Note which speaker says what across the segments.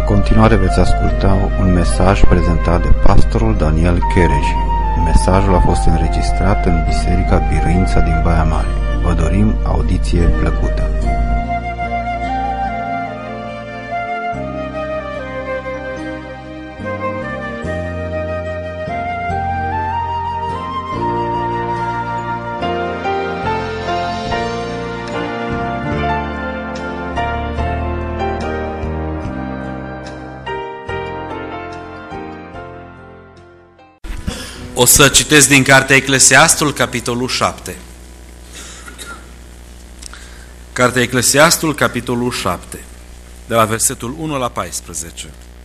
Speaker 1: continuare veți asculta un mesaj prezentat de pastorul Daniel Chereji. Mesajul a fost înregistrat în Biserica Biruința din Baia Mare. Vă dorim audiție plăcută.
Speaker 2: O să citesc din cartea Eclesiastul, capitolul 7. Cartea Eclesiastul, capitolul 7, de la versetul 1 la 14.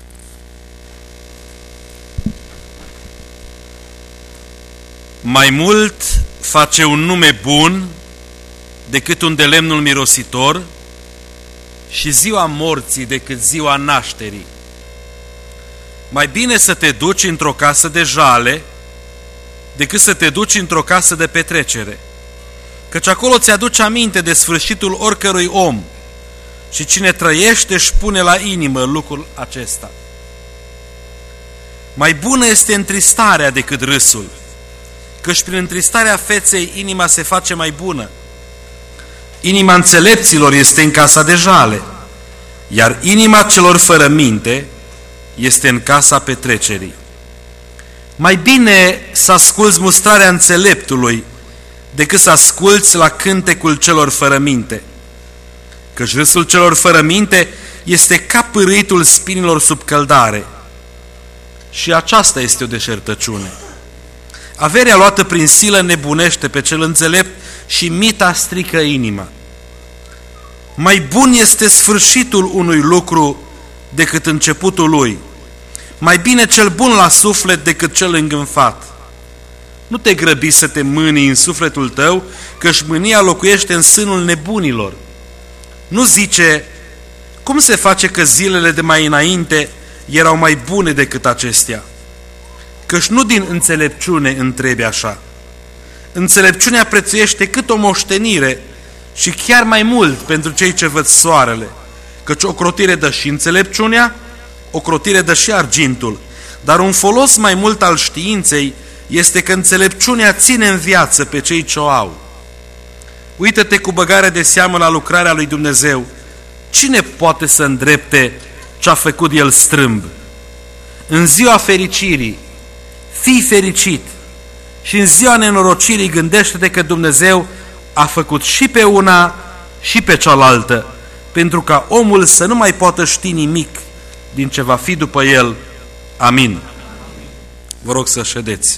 Speaker 2: Mai mult face un nume bun decât un de lemnul mirositor și ziua morții decât ziua nașterii. Mai bine să te duci într-o casă de jale decât să te duci într-o casă de petrecere, căci acolo ți-aduce aminte de sfârșitul oricărui om și cine trăiește își pune la inimă lucrul acesta. Mai bună este întristarea decât râsul, căci prin întristarea feței inima se face mai bună. Inima înțelepților este în casa de jale, iar inima celor fără minte este în casa petrecerii. Mai bine să asculți mustrarea înțeleptului decât să asculți la cântecul celor fără minte, căci râsul celor fără minte este ca pârâitul spinilor sub căldare și aceasta este o deșertăciune. Averea luată prin silă nebunește pe cel înțelept și mita strică inima. Mai bun este sfârșitul unui lucru decât începutul lui. Mai bine cel bun la suflet decât cel îngânfat. Nu te grăbi să te mânii în sufletul tău, căci mânia locuiește în sânul nebunilor. Nu zice, cum se face că zilele de mai înainte erau mai bune decât acestea? Căci nu din înțelepciune întrebi așa. Înțelepciunea prețuiește cât o moștenire și chiar mai mult pentru cei ce văd soarele, căci o crotire dă și înțelepciunea, o crotire dă și argintul, dar un folos mai mult al științei este că înțelepciunea ține în viață pe cei ce o au. Uită-te cu băgare de seamă la lucrarea lui Dumnezeu. Cine poate să îndrepte ce-a făcut El strâmb? În ziua fericirii, fii fericit, și în ziua nenorocirii gândește-te că Dumnezeu a făcut și pe una și pe cealaltă, pentru ca omul să nu mai poată ști nimic din ce va fi după el. Amin. Vă rog să ședeți.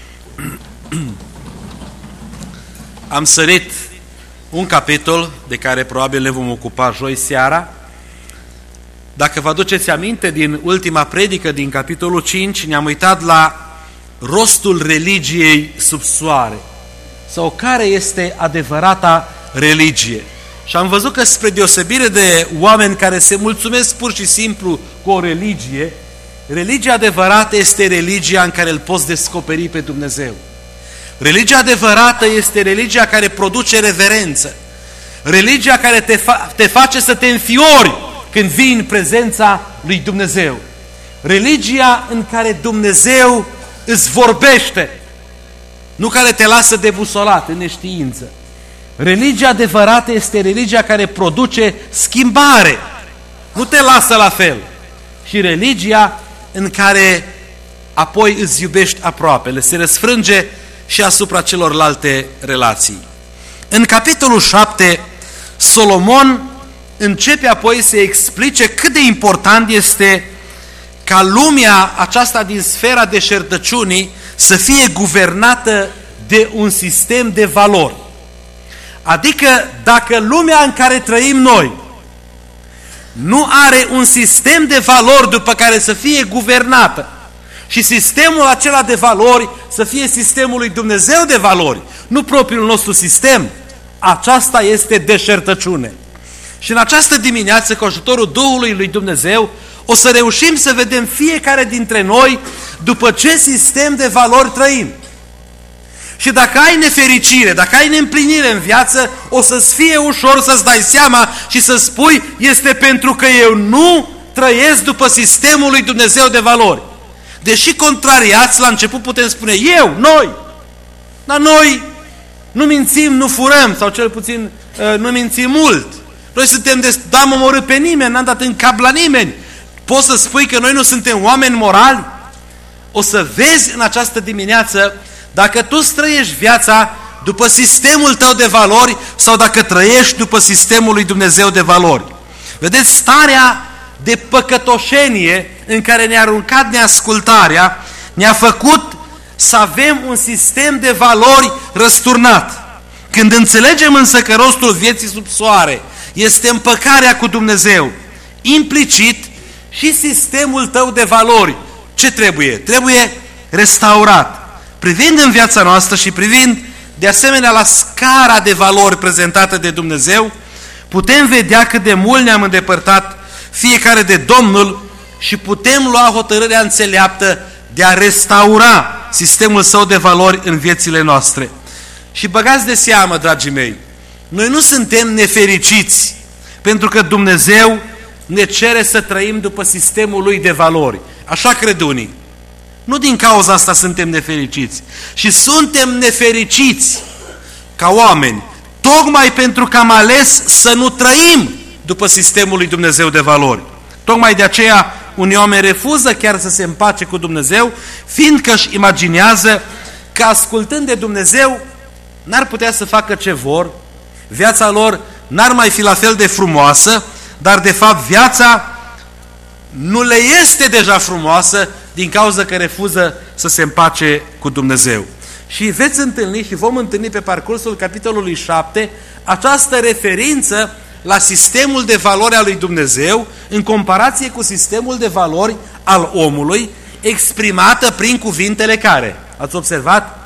Speaker 2: Am sărit un capitol de care probabil ne vom ocupa joi seara. Dacă vă aduceți aminte, din ultima predică, din capitolul 5, ne-am uitat la rostul religiei sub soare, sau care este adevărata religie. Și am văzut că, spre deosebire de oameni care se mulțumesc pur și simplu cu o religie, religia adevărată este religia în care îl poți descoperi pe Dumnezeu. Religia adevărată este religia care produce reverență. Religia care te face să te înfiori când vii în prezența lui Dumnezeu. Religia în care Dumnezeu îți vorbește, nu care te lasă debusolat în neștiință. Religia adevărată este religia care produce schimbare, nu te lasă la fel. Și religia în care apoi îți iubești aproapele, se răsfrânge și asupra celorlalte relații. În capitolul 7, Solomon începe apoi să explice cât de important este ca lumea aceasta din sfera deșertăciunii să fie guvernată de un sistem de valori. Adică dacă lumea în care trăim noi nu are un sistem de valori după care să fie guvernată și sistemul acela de valori să fie sistemul lui Dumnezeu de valori, nu propriul nostru sistem, aceasta este deșertăciune. Și în această dimineață, cu ajutorul Duhului lui Dumnezeu, o să reușim să vedem fiecare dintre noi după ce sistem de valori trăim. Și dacă ai nefericire, dacă ai neîmplinire în viață, o să-ți fie ușor să-ți dai seama și să spui, este pentru că eu nu trăiesc după sistemul lui Dumnezeu de valori. Deși contrariați, la început putem spune noi, dar noi nu mințim, nu furăm, sau cel puțin nu mințim mult. Noi suntem n-am omorât pe nimeni, n-am dat în cap la nimeni. Poți să spui că noi nu suntem oameni morali? O să vezi în această dimineață dacă tu trăiești viața după sistemul tău de valori sau dacă trăiești după sistemul lui Dumnezeu de valori. Vedeți, starea de păcătoșenie în care ne-a aruncat neascultarea ne-a făcut să avem un sistem de valori răsturnat. Când înțelegem însă că rostul vieții sub soare este împăcarea cu Dumnezeu, implicit și sistemul tău de valori, ce trebuie? Trebuie restaurat. Privind în viața noastră și privind de asemenea la scara de valori prezentată de Dumnezeu, putem vedea cât de mult ne-am îndepărtat fiecare de Domnul și putem lua hotărârea înțeleaptă de a restaura sistemul său de valori în viețile noastre. Și băgați de seamă, dragii mei, noi nu suntem nefericiți pentru că Dumnezeu ne cere să trăim după sistemul lui de valori. Așa cred unii. Nu din cauza asta suntem nefericiți. Și suntem nefericiți ca oameni, tocmai pentru că am ales să nu trăim după sistemul lui Dumnezeu de valori. Tocmai de aceea unii oameni refuză chiar să se împace cu Dumnezeu, fiindcă își imaginează că ascultând de Dumnezeu n-ar putea să facă ce vor, viața lor n-ar mai fi la fel de frumoasă, dar de fapt viața nu le este deja frumoasă din cauza că refuză să se împace cu Dumnezeu. Și veți întâlni și vom întâlni pe parcursul capitolului 7 această referință la sistemul de valori al lui Dumnezeu în comparație cu sistemul de valori al omului exprimată prin cuvintele care, ați observat,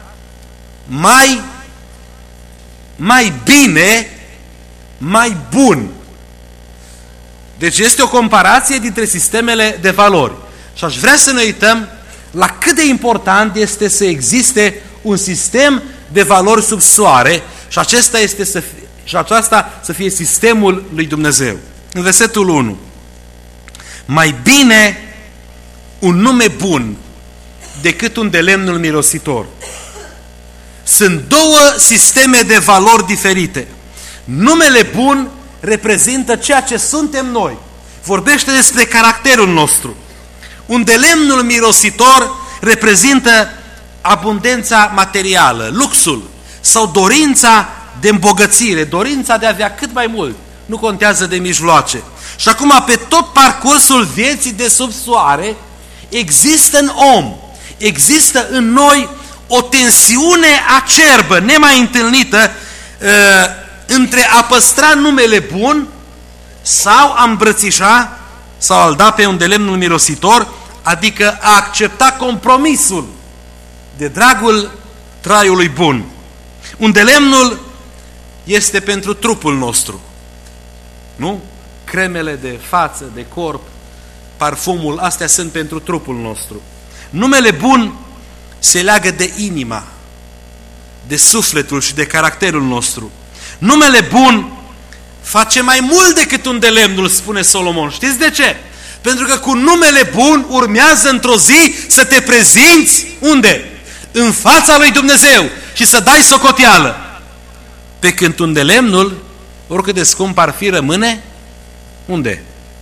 Speaker 2: mai bine, mai bun. Deci este o comparație dintre sistemele de valori. Și aș vrea să ne uităm la cât de important este să existe un sistem de valori sub soare și aceasta să fie sistemul lui Dumnezeu. În versetul 1. Mai bine un nume bun decât un de lemnul mirositor. Sunt două sisteme de valori diferite. Numele bun reprezintă ceea ce suntem noi. Vorbește despre caracterul nostru. Un de lemnul mirositor reprezintă abundența materială, luxul sau dorința de îmbogățire, dorința de a avea cât mai mult. Nu contează de mijloace. Și acum, pe tot parcursul vieții de sub soare, există în om, există în noi o tensiune acerbă, nemai întâlnită, între a păstra numele bun sau a îmbrățișa sau a-l da pe un de lemnul mirositor, adică a accepta compromisul de dragul traiului bun. Un de lemnul este pentru trupul nostru, nu? Cremele de față, de corp, parfumul, astea sunt pentru trupul nostru. Numele bun se leagă de inima, de sufletul și de caracterul nostru. Numele bun face mai mult decât un de lemnul, spune Solomon. Știți de ce? Pentru că cu numele bun urmează într-o zi să te prezinți unde? În fața lui Dumnezeu și să dai socoteală. Pe când un de lemnul, oricât de scump ar fi, rămâne unde?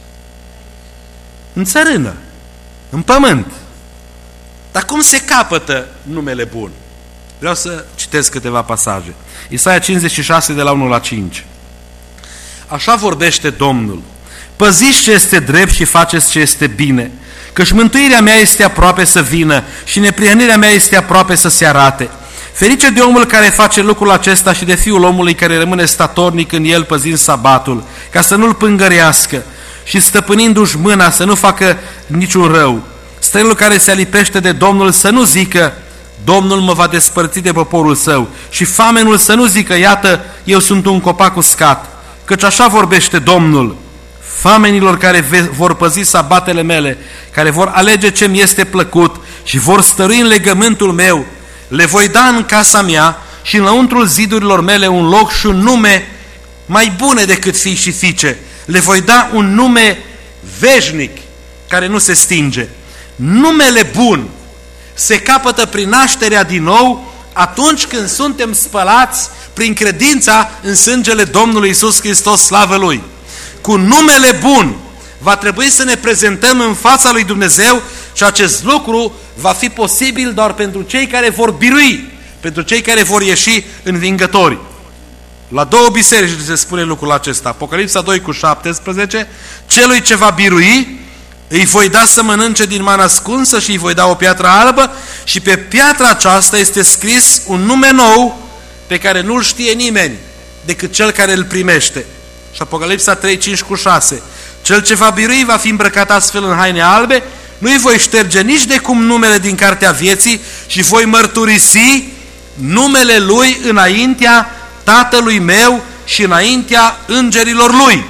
Speaker 2: În țărână, în pământ. Dar cum se capătă numele bun? Vreau să citesc câteva pasaje. Isaia 56 de la 1 la 5. Așa vorbește Domnul: păziți ce este drept și faceți ce este bine, căci mântuirea mea este aproape să vină și neprihănirea mea este aproape să se arate. Ferice de omul care face lucrul acesta și de fiul omului care rămâne statornic în el păzind sabatul, ca să nu-l pângărească și stăpânindu-și mâna să nu facă niciun rău. Străinul care se alipește de Domnul să nu zică: Domnul mă va despărți de poporul său, și famenul să nu zică: iată, eu sunt un copac uscat. Căci așa vorbește Domnul: famenilor care vor păzi sabatele mele, care vor alege ce-mi este plăcut și vor stărui în legământul meu, le voi da în casa mea și în lăuntrul zidurilor mele un loc și un nume mai bune decât fii și fiice. Le voi da un nume veșnic care nu se stinge. Numele bun se capătă prin nașterea din nou atunci când suntem spălați prin credința în sângele Domnului Iisus Hristos, slavă Lui. Cu numele bun va trebui să ne prezentăm în fața lui Dumnezeu și acest lucru va fi posibil doar pentru cei care vor birui, pentru cei care vor ieși învingători. La 2 biserici se spune lucrul acesta. Apocalipsa 2:17, celui ce va birui, îi voi da să mănânce din mana ascunsă și îi voi da o piatră albă și pe piatra aceasta este scris un nume nou pe care nu-l știe nimeni decât cel care îl primește. Și Apocalipsa 3:5-6, cel ce va birui va fi îmbrăcat astfel în haine albe, nu-i voi șterge nici de cum numele din cartea vieții și voi mărturisi numele lui înaintea Tatălui meu și înaintea îngerilor lui.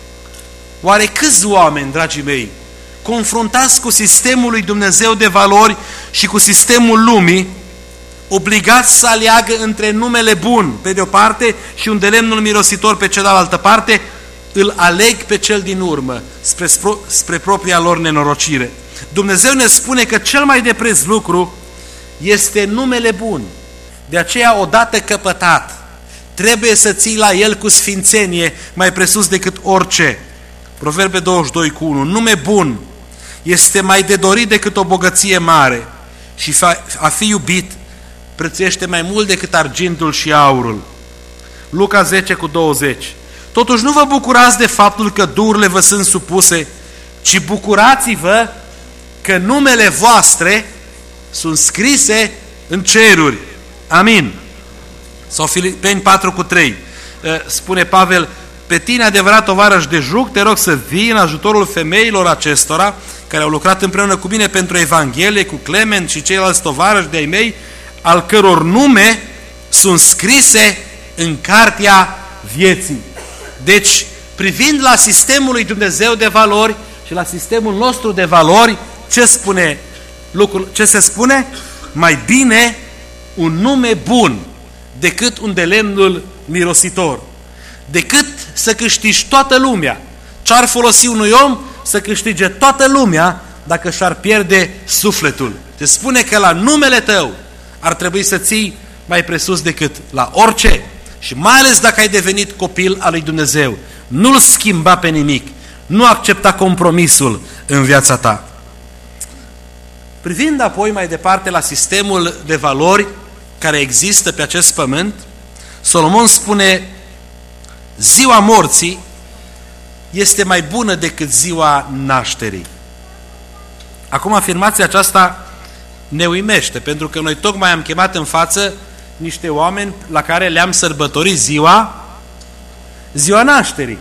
Speaker 2: Oare câți oameni, dragii mei, confruntați cu sistemul lui Dumnezeu de valori și cu sistemul lumii, obligați să aleagă între numele bun pe de o parte și un de lemnul mirositor pe cealaltă parte, îl aleg pe cel din urmă spre propria lor nenorocire. Dumnezeu ne spune că cel mai de preț lucru este numele bun. De aceea, odată căpătat, trebuie să ții la el cu sfințenie mai presus decât orice. Proverbe 22:1, nume bun este mai de dorit decât o bogăție mare și a fi iubit prețuiește mai mult decât argintul și aurul. Luca 10:20, totuși nu vă bucurați de faptul că duhurile vă sunt supuse, ci bucurați-vă că numele voastre sunt scrise în ceruri. Amin. Sau Filipeni 4:3, spune Pavel, pe tine, adevărat tovarăș de juc, te rog să vii în ajutorul femeilor acestora, care au lucrat împreună cu mine pentru Evanghelie, cu Clement și ceilalți tovarăși de-ai mei, al căror nume sunt scrise în cartea vieții. Deci, privind la sistemul lui Dumnezeu de valori și la sistemul nostru de valori, ce se spune? Mai bine un nume bun decât un de lemnul mirositor. Decât să câștigi toată lumea. Ce-ar folosi unui om să câștige toată lumea dacă și-ar pierde sufletul? Se spune că la numele tău ar trebui să ții mai presus decât la orice. Și mai ales dacă ai devenit copil al lui Dumnezeu. Nu-l schimba pe nimic. Nu accepta compromisul în viața ta. Privind apoi mai departe la sistemul de valori care există pe acest pământ, Solomon spune: ziua morții este mai bună decât ziua nașterii. Acum afirmația aceasta ne uimește, pentru că noi tocmai am chemat în față niște oameni la care le-am sărbătorit ziua nașterii.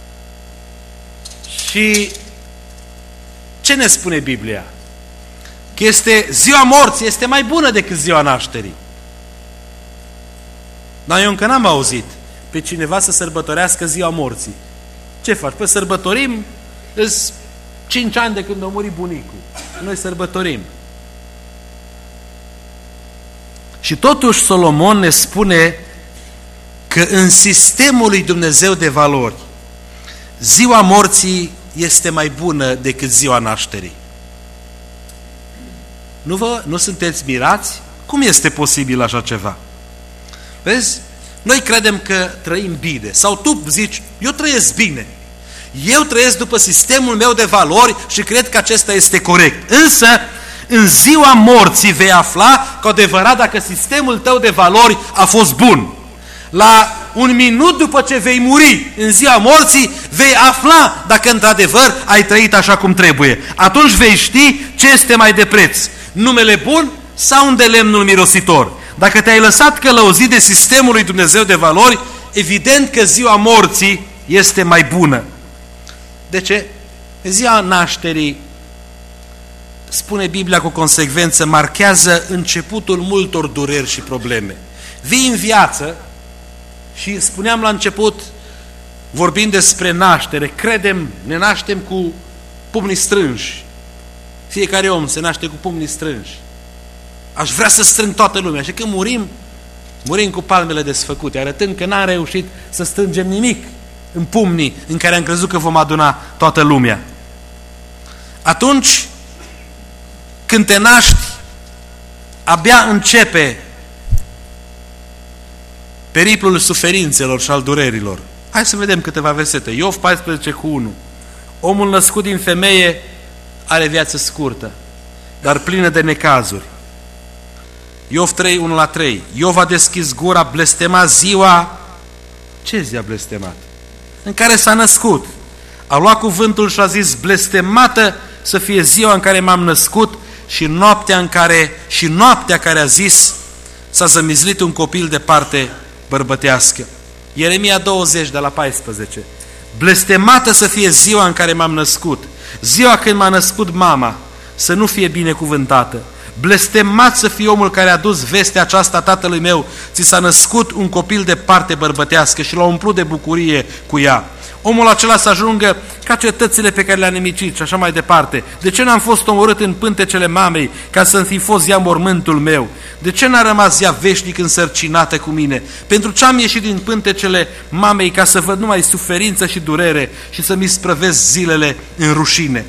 Speaker 2: Și ce ne spune Biblia? Că ziua morții este mai bună decât ziua nașterii. Dar eu încă n-am auzit pe cineva să sărbătorească ziua morții. Ce faci? Păi sărbătorim, îs 5 ani de când a murit bunicul. Noi sărbătorim. Și totuși Solomon ne spune că în sistemul lui Dumnezeu de valori, ziua morții este mai bună decât ziua nașterii. Nu sunteți mirați? Cum este posibil așa ceva? Vezi? Noi credem că trăim bine. Sau tu zici, eu trăiesc bine. Eu trăiesc după sistemul meu de valori și cred că acesta este corect. Însă, în ziua morții vei afla cu adevărat dacă sistemul tău de valori a fost bun. La un minut după ce vei muri, în ziua morții, vei afla dacă într-adevăr ai trăit așa cum trebuie. Atunci vei ști ce este mai de preț. Numele bun sau un de lemnul mirositor. Dacă te-ai lăsat călăuzit de sistemul lui Dumnezeu de valori, evident că ziua morții este mai bună. De ce? Ziua nașterii, spune Biblia cu consecvență, marchează începutul multor dureri și probleme. Vii în viață și spuneam la început, vorbind despre naștere, credem, ne naștem cu pumnii strânși. Fiecare om se naște cu pumnii strânși. Aș vrea să strâng toată lumea. Și când murim cu palmele desfăcute, arătând că n-am reușit să strângem nimic în pumnii în care am crezut că vom aduna toată lumea. Atunci când te naști, abia începe periplul suferințelor și al durerilor. Hai să vedem câteva versete. Iov 14:1. Omul născut din femeie are viață scurtă, dar plină de necazuri. Iov 3:1-3. Iov a deschis gura, blestema ziua. Ce zi a blestemat? În care s-a născut. A luat cuvântul și a zis: blestemată să fie ziua în care m-am născut și noaptea care a zis: s-a zămizlit un copil de parte bărbătească. Ieremia 20:14. Blestemată să fie ziua în care m-am născut, ziua când m-a născut mama, să nu fie binecuvântată. Blestemat să fie omul care a dus vestea aceasta tatălui meu: ți s-a născut un copil de parte bărbătească, și l-a umplut de bucurie cu ea. Omul acela să ajungă ca cetățile pe care le-a nimicit și așa mai departe. De ce n-am fost omorât în pântecele mamei ca să-mi fi fost ea mormântul meu? De ce n-a rămas ea veșnic însărcinată cu mine? Pentru ce am ieșit din pântecele mamei ca să văd numai suferință și durere și să-mi sprăvesc zilele în rușine?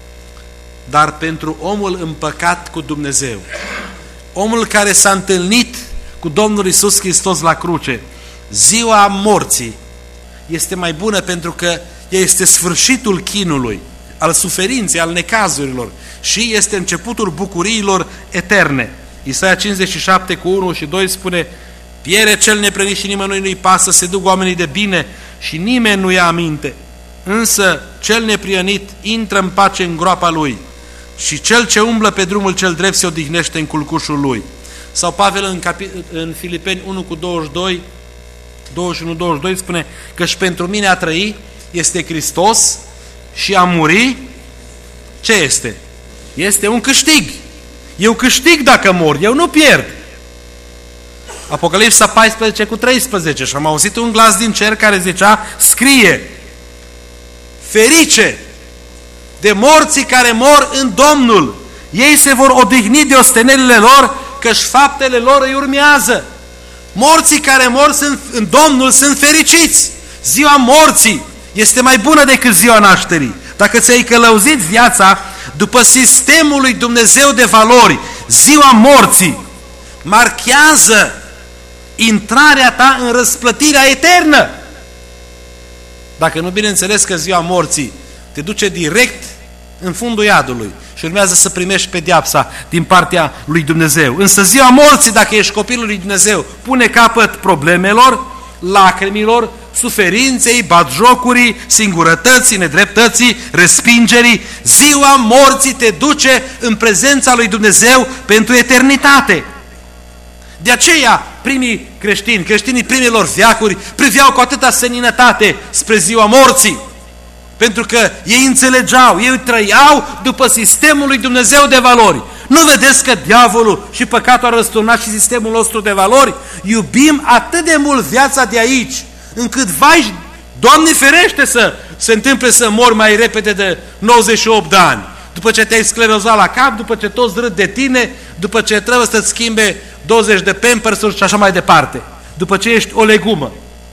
Speaker 2: Dar pentru omul împăcat cu Dumnezeu, omul care s-a întâlnit cu Domnul Iisus Hristos la cruce, ziua morții este mai bună, pentru că este sfârșitul chinului, al suferinței, al necazurilor, și este începutul bucuriilor eterne. Isaia 57:1-2 spune: piere cel neprănit și nimănui nu-i pasă, se duc oamenii de bine și nimeni nu ia aminte. Însă cel neprihănit intră în pace în groapa lui și cel ce umblă pe drumul cel drept se odihnește în culcușul lui. Sau Pavel în Filipeni 1:22, 21-22 spune: că-și pentru mine a trăi este Hristos și a muri, ce este? Este un câștig. Eu câștig dacă mor, eu nu pierd. Apocalipsa 14:13. Și am auzit un glas din cer care zicea: scrie, ferice de morții care mor în Domnul, ei se vor odihni de ostenelile lor, că-și faptele lor îi urmează. Morții care mor în Domnul sunt fericiți. Ziua morții este mai bună decât ziua nașterii. Dacă ți-ai călăuzit viața după sistemul lui Dumnezeu de valori, ziua morții marchează intrarea ta în răsplătirea eternă. Dacă nu, bineînțeles că ziua morții te duce direct în fundul iadului și urmează să primești pedeapsa din partea lui Dumnezeu. Însă ziua morții, dacă ești copilul lui Dumnezeu, pune capăt problemelor, lacrimilor, suferinței, batjocurii, singurătății, nedreptății, respingerii. Ziua morții te duce în prezența lui Dumnezeu pentru eternitate. De aceea primii creștinii primilor veacuri priveau cu atâta seninătate spre ziua morții. Pentru că ei înțelegeau, ei trăiau după sistemul lui Dumnezeu de valori. Nu vedeți că diavolul și păcatul a răsturnat și sistemul nostru de valori? Iubim atât de mult viața de aici, încât, vai, Doamne ferește să se întâmple să mori mai repede de 98 de ani. După ce te-ai sclerozat la cap, după ce toți râd de tine, după ce trebuie să-ți schimbe 20 de Pampers-uri și așa mai departe. După ce ești o legumă.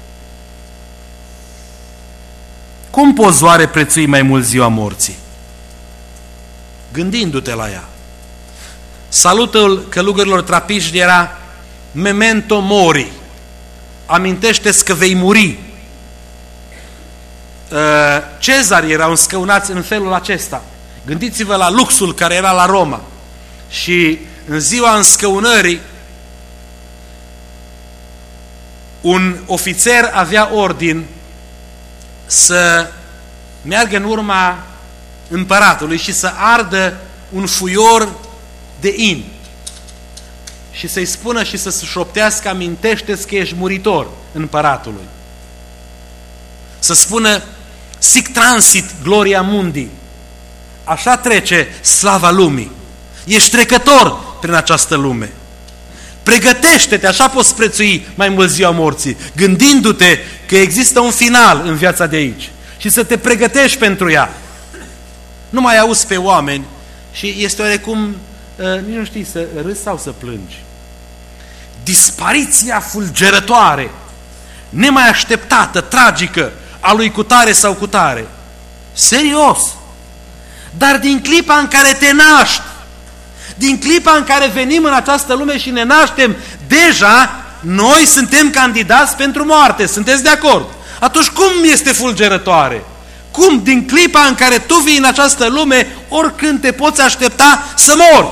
Speaker 2: Cum poți oare prețui mai mult ziua morții? Gândindu-te la ea. Salutul călugărilor trapiști era: memento mori. Amintește-ți că vei muri. Cezarii erau înscăunați în felul acesta. Gândiți-vă la luxul care era la Roma. Și în ziua înscăunării, un ofițer avea ordin să meargă în urma împăratului și să ardă un fuior de in și să-i spună și să-și șoptească: amintește-ți că ești muritor împăratului. Să spună: sic transit gloria mundi. Așa trece slava lumii. Ești trecător prin această lume. Pregătește-te, așa poți prețui mai mult ziua morții, gândindu-te că există un final în viața de aici și să te pregătești pentru ea. Nu mai auzi pe oameni și este oarecum, nici nu știi să râzi sau să plângi. Dispariția fulgerătoare, nemai așteptată, tragică, a lui cutare sau cutare. Serios! Dar din clipa în care te naști, din clipa în care venim în această lume și ne naștem, deja noi suntem candidați pentru moarte. Sunteți de acord? Atunci cum este fulgerătoare? Cum din clipa în care tu vii în această lume, oricând te poți aștepta să mori?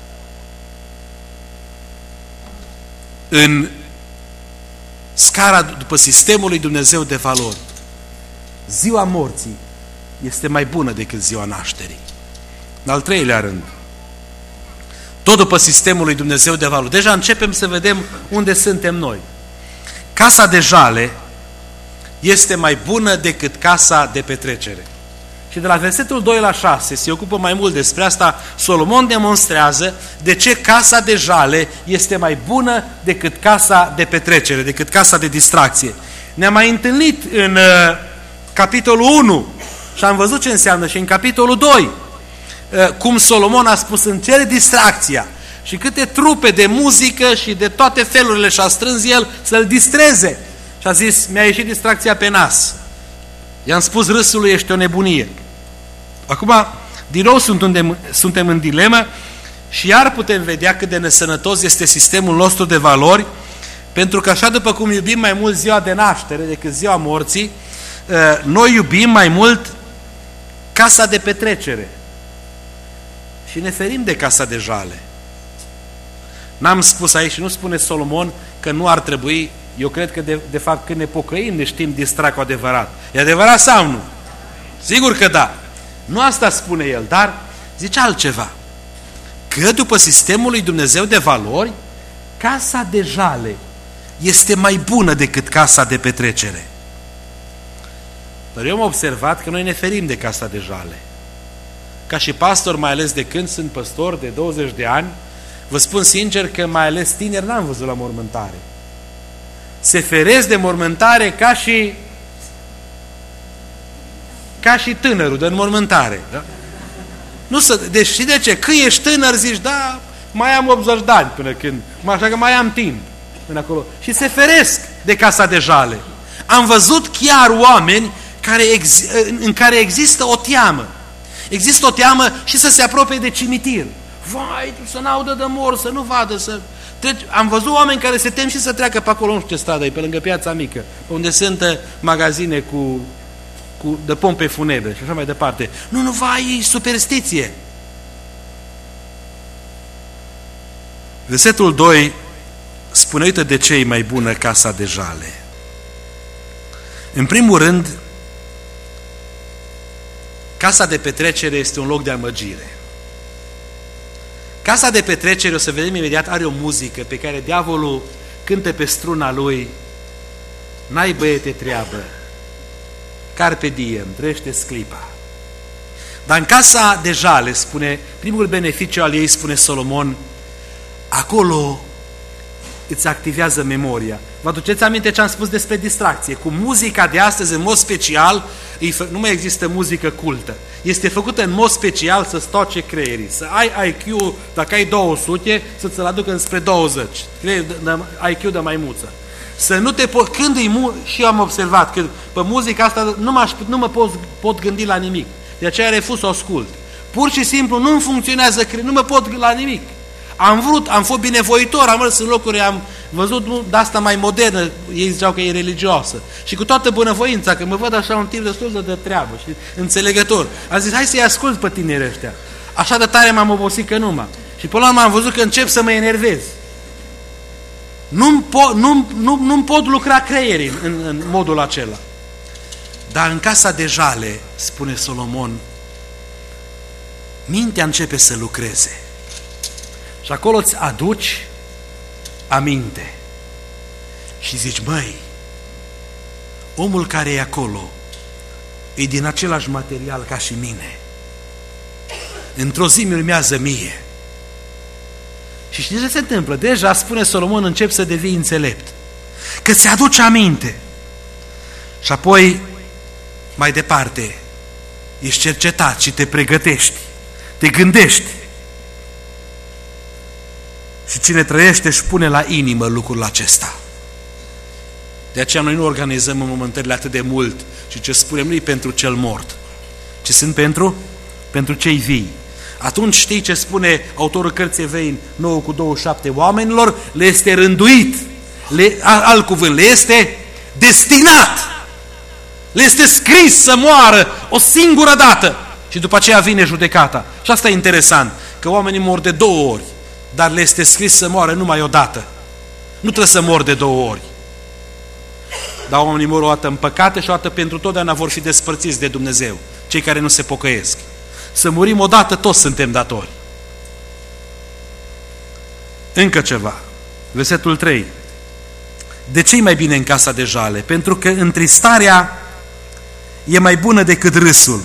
Speaker 2: În scara după sistemul lui Dumnezeu de valori, ziua morții este mai bună decât ziua nașterii. În al treilea rând, tot după sistemul lui Dumnezeu de valori, deja începem să vedem unde suntem noi. Casa de jale este mai bună decât casa de petrecere. Și de la versetul 2 la 6 se ocupă mai mult despre asta. Solomon demonstrează de ce casa de jale este mai bună decât casa de petrecere, decât casa de distracție. Ne-am mai întâlnit în capitolul 1 și am văzut ce înseamnă și în capitolul 2 cum Solomon a spus în cer distracția și câte trupe de muzică și de toate felurile și-a strâns el să-l distreze. Și a zis, mi-a ieșit distracția pe nas. I-am spus râsului, ești o nebunie. Acum, din nou suntem în dilemă și iar putem vedea cât de nesănătos este sistemul nostru de valori, pentru că așa după cum iubim mai mult ziua de naștere decât ziua morții, noi iubim mai mult casa de petrecere și ne ferim de casa de jale. N-am spus aici și nu spune Solomon că nu ar trebui. Eu cred că de fapt când ne pocăim ne știm distra cu adevărat. E adevărat sau nu? Sigur că da. Nu asta spune el, dar zice altceva. Că după sistemul lui Dumnezeu de valori, casa de jale este mai bună decât casa de petrecere. Dar eu am observat că noi ne ferim de casa de jale. Ca și pastor, mai ales de când sunt păstor de 20 de ani, vă spun sincer că mai ales tineri n-am văzut la mormântare. Se feresc de mormântare ca și tânărul de înmormântare. Da? Deci și de ce? Că ești tânăr, zici, da, mai am 80 de ani până când, așa că mai am timp până acolo. Și se feresc de casa de jale. Am văzut chiar oameni în care există o teamă. Există o teamă și să se apropie de cimitir. Vai, să n-audă de mor, să nu vadă, am văzut oameni care se tem și să treacă pe acolo, nu știu ce stradă e, pe lângă Piața Mică, unde sunt magazine de pompe funebre și așa mai departe. Nu, vai, e superstiție. Versetul 2 spune, uite de ce e mai bună casa de jale. În primul rând, casa de petrecere este un loc de amăgire. Casa de petrecere, o să vedem imediat, are o muzică pe care diavolul cântă pe struna lui. N-ai băiete treabă, carpe diem, trăiește sclipa. Dar în casa de jale, spune, primul beneficiu al ei, spune Solomon, acolo îți activează memoria. Vă aduceți aminte ce am spus despre distracție? Cu muzica de astăzi, în mod special, nu mai există muzică cultă. Este făcută în mod special să stoce creierii. Să ai IQ, dacă ai 200, să ți-l aducă înspre 20. IQ de maimuță. Să nu te poți... Și eu am observat că pe muzica asta nu mă pot gândi la nimic. De aceea refuz să o ascult. Pur și simplu nu-mi funcționează, nu mă pot gândi la nimic. Am fost binevoitor, am mers în locuri, am văzut de asta mai modernă, ei ziceau că e religioasă. Și cu toată bunăvoința, că mă văd așa un tip destul de treabă și înțelegător. Am zis, hai să-i ascult pe tinerii ăștia. Așa de tare m-am obosit că numai. Și până la urmă am văzut că încep să mă enervez. Nu-mi pot lucra creierii în modul acela. Dar în casa de jale, spune Solomon, mintea începe să lucreze. Și acolo îți aduci aminte. Și zici, măi, omul care e acolo e din același material ca și mine. Într-o zi mi-urmează mie. Și știi ce se întâmplă? Deja, spune Solomon, încep să devii înțelept. Că ți aduci aminte. Și apoi, mai departe, ești cercetat și te pregătești. Te gândești. Și cine trăiește își pune la inimă lucrul acesta. De aceea noi nu organizăm înmormântările atât de mult și ce spunem nu e pentru cel mort, ci sunt pentru pentru cei vii. Atunci știi ce spune autorul cărții Evrei 9:27? Oamenilor le este rânduit, alt cuvânt, le este destinat, le este scris să moară o singură dată și după aceea vine judecata. Și asta e interesant, că oamenii mor de 2 ori, dar le este scris să moară numai o dată. Nu trebuie să mor de 2 ori. Dar oamenii mor o dată în păcate și o dată pentru totdeauna vor fi despărțiți de Dumnezeu, cei care nu se pocăiesc. Să murim odată, toți suntem datori. Încă ceva. Versetul 3. De ce e mai bine în casa de jale? Pentru că întristarea e mai bună decât râsul.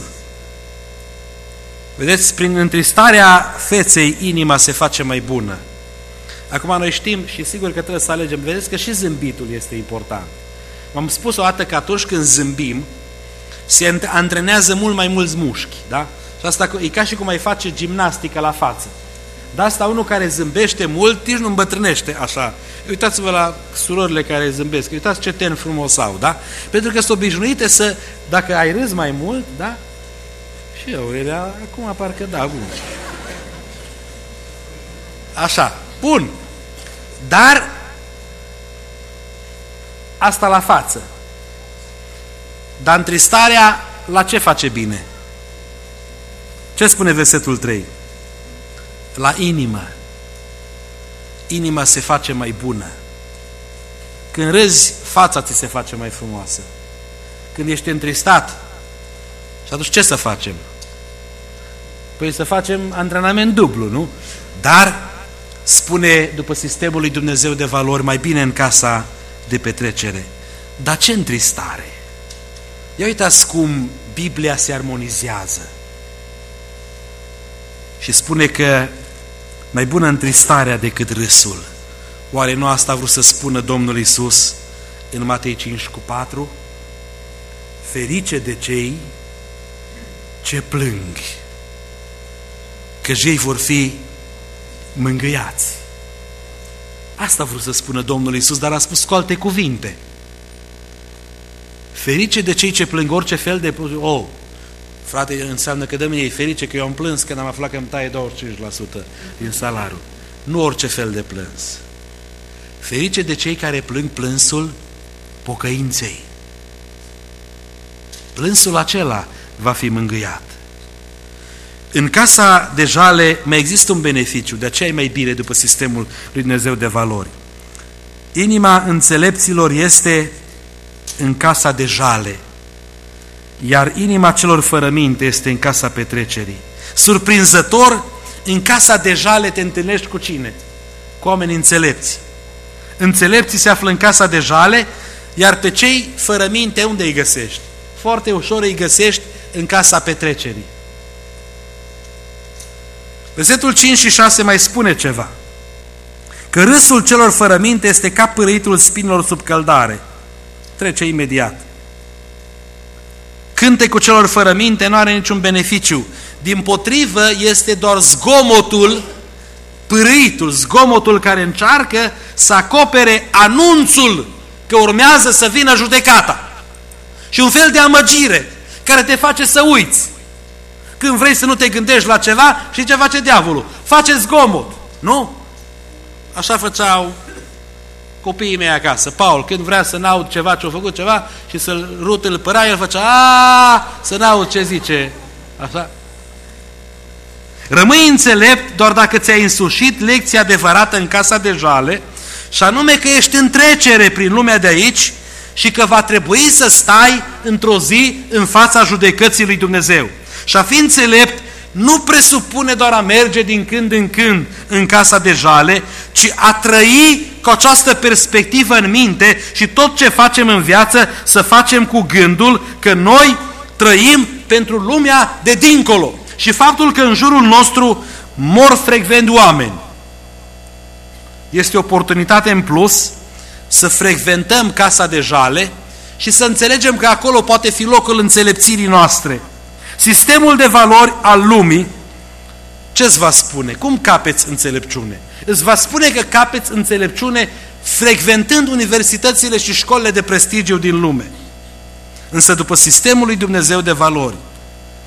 Speaker 2: Vedeți, prin întristarea feței, inima se face mai bună. Acum noi știm și sigur că trebuie să alegem. Vedeți că și zâmbitul este important. M-am spus o dată că atunci când zâmbim, se antrenează mult mai mulți mușchi, da? Și asta e ca și cum ai face gimnastică la față. De asta unul care zâmbește mult, nici nu îmbătrânește așa. Uitați-vă la surorile care zâmbesc, uitați ce ten frumos au, da? Pentru că sunt obișnuite să, dacă ai râs mai mult, da? Și eu, acum parcă da, bun. Așa, bun. Dar asta la față. Dar întristarea la ce face bine? Ce spune versetul 3? La inimă. Inima se face mai bună. Când râzi, fața ți se face mai frumoasă. Când ești întristat, și atunci ce să facem? Păi să facem antrenament dublu, nu? Dar spune, după sistemul lui Dumnezeu de valori, mai bine în casa de petrecere. Dar ce întristare? Ia uitați cum Biblia se armonizează. Și spune că mai bună întristarea decât râsul. Oare nu asta a vrut să spună Domnul Iisus în Matei 5:4? Ferice de cei ce plâng, căci ei vor fi mângâiați. Asta a vrut să spună Domnul Iisus, dar a spus cu alte cuvinte. Ferice de cei ce plâng, orice fel de... Frate, înseamnă că dă-mi ei ferice că eu am plâns când am aflat că îmi taie 25% din salariu. Nu orice fel de plâns. Ferice de cei care plâng plânsul pocăinței. Plânsul acela va fi mângâiat. În casa de jale mai există un beneficiu, de aceea e mai bine după sistemul lui Dumnezeu de valori. Inima înțelepților este în casa de jale, iar inima celor fără minte este în casa petrecerii. Surprinzător, în casa de jale te întâlnești cu cine? Cu oameni înțelepți. Înțelepții se află în casa de jale, iar pe cei fără minte unde îi găsești? Foarte ușor îi găsești în casa petrecerii. Versetul 5 și 6 mai spune ceva. Că râsul celor fără minte este ca pârâitul spinilor sub căldare. Trece imediat. Cântecul celor fără minte nu are niciun beneficiu. Dimpotrivă, este doar zgomotul, pârâitul, zgomotul care încearcă să acopere anunțul că urmează să vină judecata. Și un fel de amăgire care te face să uiți. Când vrei să nu te gândești la ceva, și ce face diavolul? Face zgomot, nu? Așa făceau copiii mei acasă. Paul, când vrea să n-aud ceva, ce-a făcut ceva, și să-l Rut îl părea, el făcea, să n-aud ce zice. Așa. Rămâi înțelept doar dacă ți-ai însușit lecția adevărată în casa de jale, și anume că ești în trecere prin lumea de aici și că va trebui să stai într-o zi în fața judecății lui Dumnezeu. Și a fi înțelept nu presupune doar a merge din când în când în casa de jale, ci a trăi cu această perspectivă în minte și tot ce facem în viață să facem cu gândul că noi trăim pentru lumea de dincolo. Și faptul că în jurul nostru mor frecvent oameni este o oportunitate în plus să frecventăm casa de jale și să înțelegem că acolo poate fi locul înțelepțirii noastre. Sistemul de valori al lumii, ce îți va spune? Cum capeți înțelepciune? Îți va spune că capeți înțelepciune frecventând universitățile și școlile de prestigiu din lume. Însă după sistemul lui Dumnezeu de valori,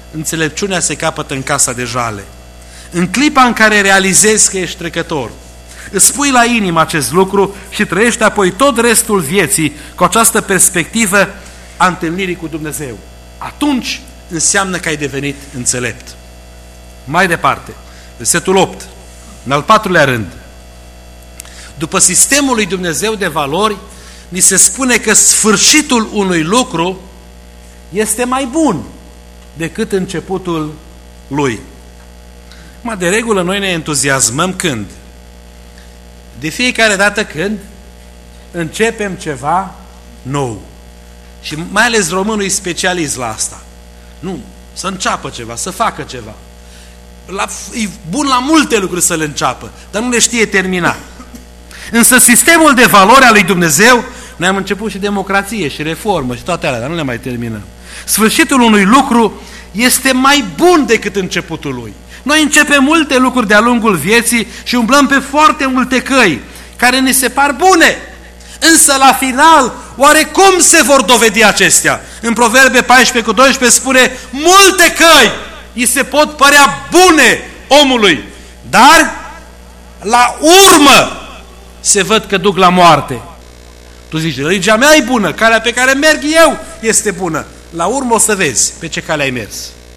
Speaker 2: înțelepciunea se capătă în casa de jale. În clipa în care realizezi că ești trecător, îți pui la inimă acest lucru și trăiești apoi tot restul vieții cu această perspectivă a întâlnirii cu Dumnezeu. Atunci înseamnă că ai devenit înțelept. Mai departe, versetul 8, în al 4-lea rând. După sistemul lui Dumnezeu de valori, ni se spune că sfârșitul unui lucru este mai bun decât începutul lui. De regulă noi ne entuziasmăm când? De fiecare dată când începem ceva nou. Și mai ales românul e specialist la asta. Nu, să înceapă ceva, să facă ceva. E bun la multe lucruri să le înceapă, dar nu le știe termina. Însă sistemul de valori al lui Dumnezeu, noi am început și democrație și reformă și toate alea, dar nu le mai terminăm. Sfârșitul unui lucru este mai bun decât începutul lui. Noi începem multe lucruri de-a lungul vieții și umblăm pe foarte multe căi care ne se par bune. Însă la final, oare cum se vor dovedi acestea? În Proverbe 14:12 spune: multe căi îi se pot părea bune omului, dar la urmă se văd că duc la moarte. Tu zici, religia mea e bună, calea pe care merg eu este bună. La urmă o să vezi pe ce cale ai mers.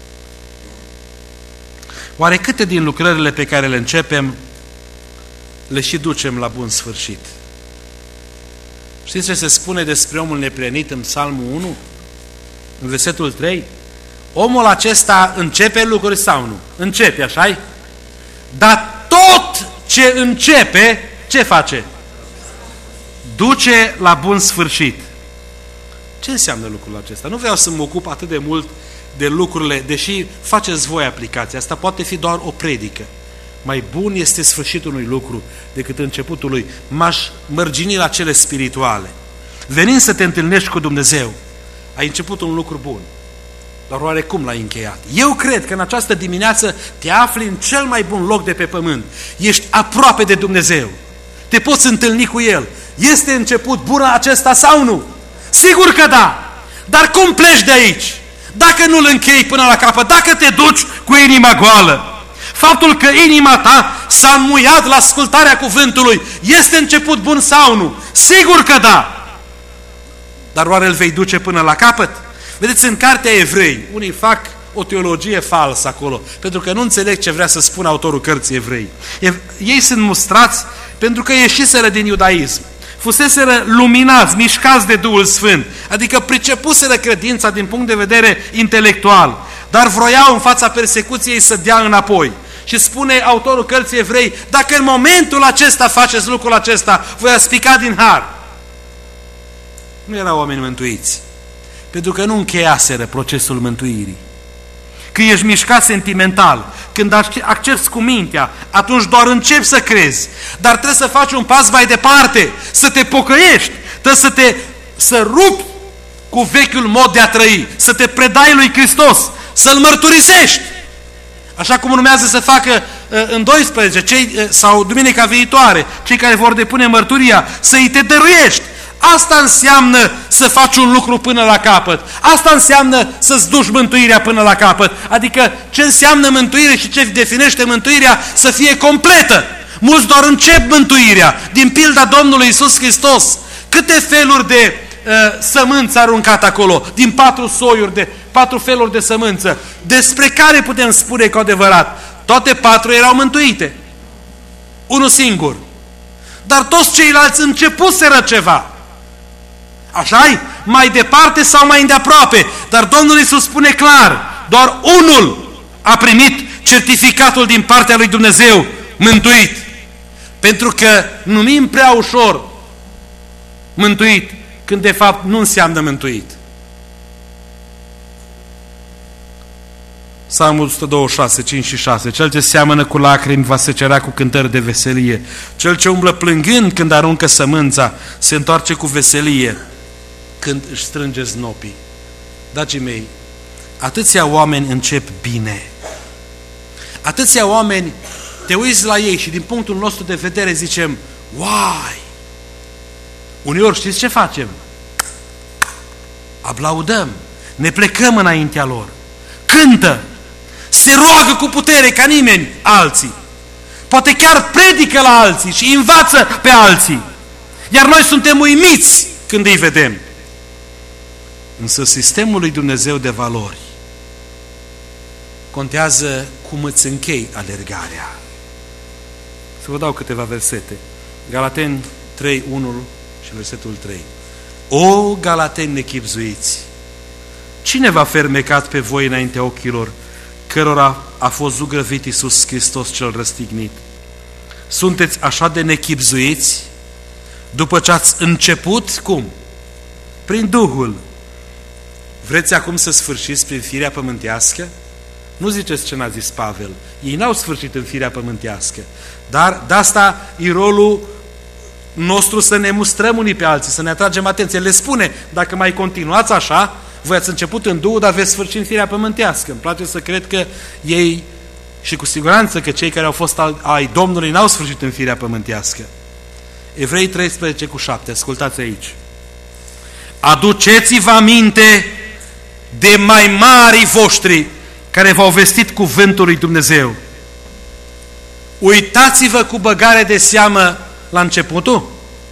Speaker 2: Oare câte din lucrările pe care le începem le și ducem la bun sfârșit? Știți ce se spune despre omul neplenit în Psalmul 1? În versetul 3? Omul acesta începe lucruri sau nu? Începe, așa-i? Dar tot ce începe, ce face? Duce la bun sfârșit. Ce înseamnă lucrul acesta? Nu vreau să mă ocup atât de mult de lucrurile, deși faceți voi aplicația. Asta poate fi doar o predică. Mai bun este sfârșitul unui lucru decât începutul lui. M-aș mărgini la cele spirituale. Venind să te întâlnești cu Dumnezeu, ai început un lucru bun. Dar oare cum l-ai încheiat? Eu cred că în această dimineață te afli în cel mai bun loc de pe pământ. Ești aproape de Dumnezeu. Te poți întâlni cu El. Este început bun acesta sau nu? Sigur că da! Dar cum pleci de aici? Dacă nu-l închei până la capăt, dacă te duci cu inima goală, faptul că inima ta s-a înmuiat la ascultarea cuvântului, este început bun sau nu? Sigur că da! Dar oare îl vei duce până la capăt? Vedeți, în cartea Evrei, unii fac o teologie falsă acolo, pentru că nu înțeleg ce vrea să spună autorul cărții Evrei. Ei sunt mustrați pentru că ieșiseră din iudaism. Fuseseră luminați, mișcați de Duhul Sfânt, adică pricepuseră credința din punct de vedere intelectual, dar vroiau în fața persecuției să dea înapoi. Și spune autorul cărții Evrei, dacă în momentul acesta faceți lucrul acesta, voi ați pica din har. Nu erau oameni mântuiți, pentru că nu încheiaseră procesul mântuirii. Când ești mișcat sentimental, când accepți cu mintea, atunci doar începi să crezi. Dar trebuie să faci un pas mai departe, să te pocăiești, trebuie să rupi cu vechiul mod de a trăi, să te predai lui Hristos, să-L mărturisești. Așa cum urmează să facă în 12, sau duminica viitoare, cei care vor depune mărturia, să-i te dăruiești. Asta înseamnă să faci un lucru până la capăt. Asta înseamnă să-ți duci mântuirea până la capăt. Adică ce înseamnă mântuire și ce definește mântuirea să fie completă. Mulți doar încep mântuirea. Din pilda Domnului Iisus Hristos, câte feluri de sămânță aruncat acolo, din 4 feluri de sămânță, despre care putem spune cu adevărat, toate 4 erau mântuite. Unul singur. Dar toți ceilalți începuseră ceva. Așa-i? Mai departe sau mai îndeaproape. Dar Domnul Iisus spune clar, doar unul a primit certificatul din partea lui Dumnezeu, mântuit. Pentru că numim prea ușor mântuit, când de fapt nu înseamnă mântuit. Psalmul 126, 5 și 6. Cel ce seamănă cu lacrimi va secera cu cântări de veselie. Cel ce umblă plângând când aruncă sămânța se întoarce cu veselie când își strânge znopii. Dragii mei, atâția oameni încep bine. Atâția oameni, te uiți la ei și din punctul nostru de vedere zicem, uai! Uneori știți ce facem? Aplaudăm, ne plecăm înaintea lor. Cântă, se roagă cu putere ca nimeni alții. Poate chiar predică la alții și învață pe alții. Iar noi suntem uimiți când îi vedem. Însă sistemul lui Dumnezeu de valori contează cum îți închei alergarea. Să vă dau câteva versete. Galateni 3, 1 și versetul 3. O, Galateni nechibzuiți! Cine v-a fermecat pe voi înaintea ochilor, cărora a fost zugrăvit Iisus Hristos cel răstignit? Sunteți așa de nechibzuiți? După ce ați început, cum? Prin Duhul. Vreți acum să sfârșiți prin firea pământească? Nu ziceți ce n-a zis Pavel. Ei n-au sfârșit în firea pământească. Dar de asta e rolul nostru să ne mustrăm unii pe alții, să ne atragem atenție. Le spune, dacă mai continuați așa, voi ați început în Duhul, dar veți sfârși în firea pământească. Îmi place să cred că ei, și cu siguranță că cei care au fost ai Domnului n-au sfârșit în firea pământească. Evrei 13 cu 7, ascultați aici. Aduceți-vă aminte de mai marii voștri care v-au vestit cuvântul lui Dumnezeu. Uitați-vă cu băgare de seamă la începutul,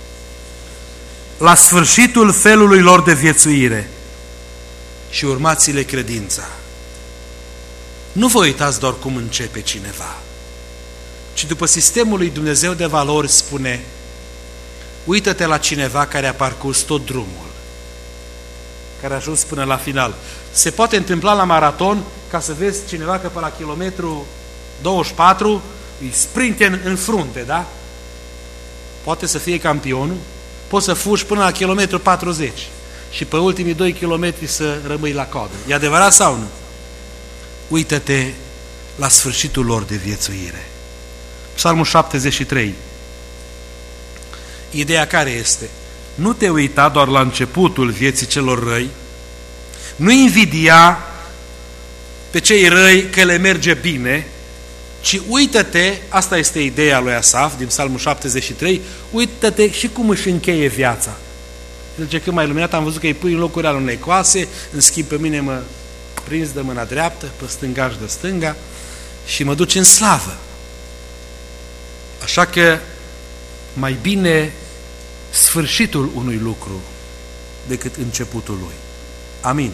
Speaker 2: la sfârșitul felului lor de viețuire și urmați-le credința. Nu vă uitați doar cum începe cineva, ci după sistemul lui Dumnezeu de valori spune, uită-te la cineva care a parcurs tot drumul, care a ajuns până la final. Se poate întâmpla la maraton ca să vezi cineva că pe la kilometru 24 îi sprinte în frunte, da? Poate să fie campionul, poți să fugi până la kilometru 40 și pe ultimii 2 kilometri să rămâi la coadă. E adevărat sau nu? Uită-te la sfârșitul lor de viețuire. Psalmul 73. Ideea care este? Nu te uita doar la începutul vieții celor răi, nu invidia pe cei răi că le merge bine, ci uită-te, asta este ideea lui Asaf din Psalmul 73, uită-te și cum își încheie viața. Zice, când m-ai luminat am văzut că îi pui în locuri alunecoase, în schimb pe mine mă prins de mâna dreaptă, pe stângaș de stânga și mă duce în slavă. Așa că mai bine sfârșitul unui lucru decât începutul lui. Amin.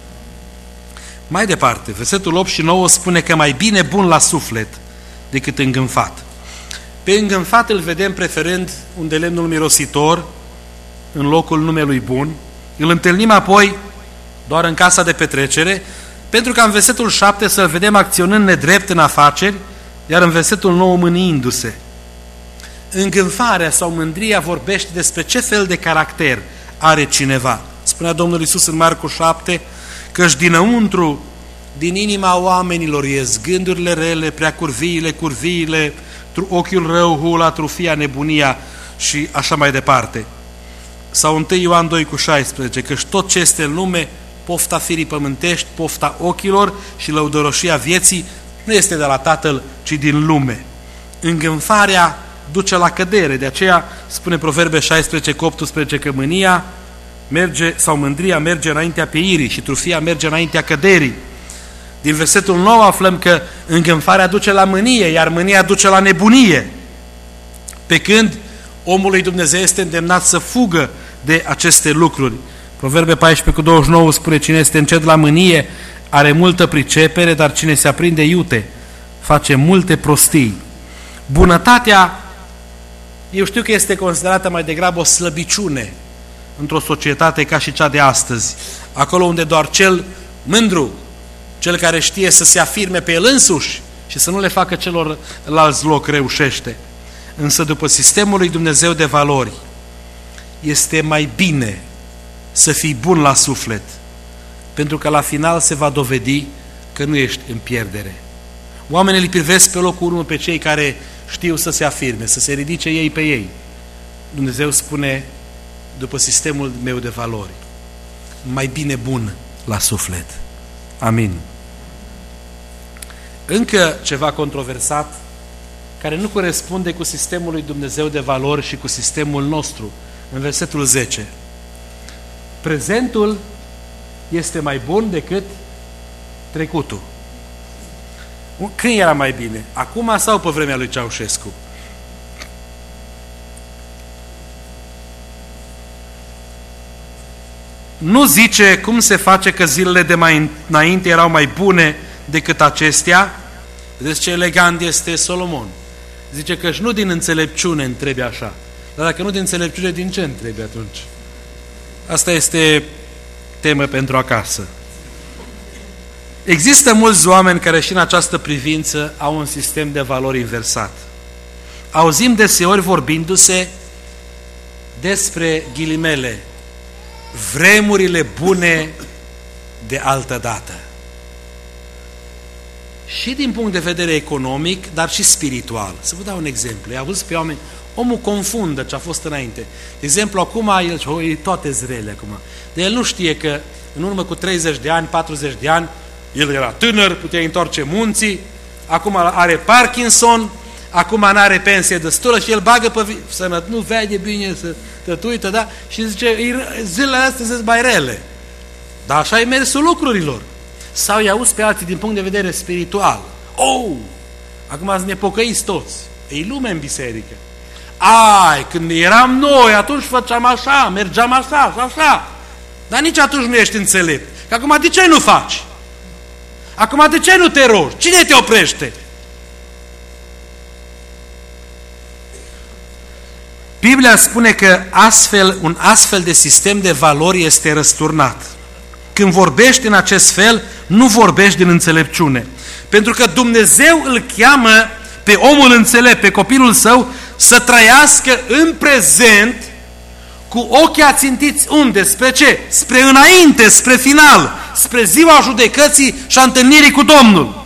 Speaker 2: Mai departe, versetul 8 și 9 spune că mai bine bun la suflet decât îngânfat. Pe îngânfat îl vedem preferând un de lemnul mirositor în locul numelui bun. Îl întâlnim apoi doar în casa de petrecere, pentru că în versetul 7 să-l vedem acționând nedrept în afaceri, iar în versetul 9 mâniindu-se. Îngânfarea sau mândria vorbește despre ce fel de caracter are cineva. Spunea Domnul Iisus în Marcu 7, căci dinăuntru, din inima oamenilor ies gândurile rele, curviile, ochiul rău, hula, trufia, nebunia și așa mai departe. Sau 1 Ioan 2 cu 16, căci tot ce este în lume, pofta firii pământești, pofta ochilor și lăudăroșia vieții, nu este de la Tatăl, ci din lume. Îngânfarea duce la cădere, de aceea spune Proverbe 16 cu 18 că mânia merge, sau mândria merge înaintea pieirii și trufia merge înaintea căderii. Din versetul 9 aflăm că îngânfarea duce la mânie, iar mânia duce la nebunie. Pe când omul lui Dumnezeu este îndemnat să fugă de aceste lucruri. Proverbe 14 cu 29 spune, cine este încet la mânie are multă pricepere, dar cine se aprinde iute face multe prostii. Bunătatea, eu știu că este considerată mai degrabă o slăbiciune într-o societate ca și cea de astăzi, acolo unde doar cel mândru, cel care știe să se afirme pe el însuși și să nu le facă celorlalți loc, reușește. Însă după sistemul lui Dumnezeu de valori, este mai bine să fii bun la suflet, pentru că la final se va dovedi că nu ești în pierdere. Oamenii îi privesc pe locul 1 pe cei care știu să se afirme, să se ridice ei pe ei. Dumnezeu spune, după sistemul meu de valori, mai bine bun la suflet. Amin. Încă ceva controversat, care nu corespunde cu sistemul lui Dumnezeu de valori și cu sistemul nostru, în versetul 10. Prezentul este mai bun decât trecutul. Când era mai bine? Acum sau pe vremea lui Ceaușescu? Nu zice cum se face că zilele de mai înainte erau mai bune decât acestea? Vedeți ce elegant este Solomon. Zice că și nu din înțelepciune întrebi așa. Dar dacă nu din înțelepciune, din ce întrebi atunci? Asta este temă pentru acasă. Există mulți oameni care și în această privință au un sistem de valori inversat. Auzim deseori vorbindu-se despre ghilimele vremurile bune de altă dată. Și din punct de vedere economic, dar și spiritual. Să vă dau un exemplu. I-a văzut pe oameni, omul confundă ce a fost înainte. De exemplu, acum, e toate zrele acum. De el nu știe că în urmă cu 30 de ani, 40 de ani, el era tânăr, putea întoarce munții, acum are Parkinson, acum nu are pensie destulă și el bagă pe sănătate, nu vede bine să tătuită, da? Și zice, zilele astea sunt mai rele. Dar așa e mersul lucrurilor. Sau i-auzi pe alții din punct de vedere spiritual. Acum ați ne pocăiți toți. E lume în biserică. Când eram noi, atunci făceam așa, mergeam așa și așa. Dar nici atunci nu ești înțelept. Că acum de ce nu faci? Acum de ce nu te rogi? Cine te oprește? Biblia spune că un astfel de sistem de valori este răsturnat. Când vorbești în acest fel, nu vorbești din înțelepciune. Pentru că Dumnezeu îl cheamă pe omul înțelept, pe copilul său, să trăiască în prezent cu ochii ațintiți unde? Spre ce? Spre înainte, spre final, spre ziua judecății și a întâlnirii cu Domnul.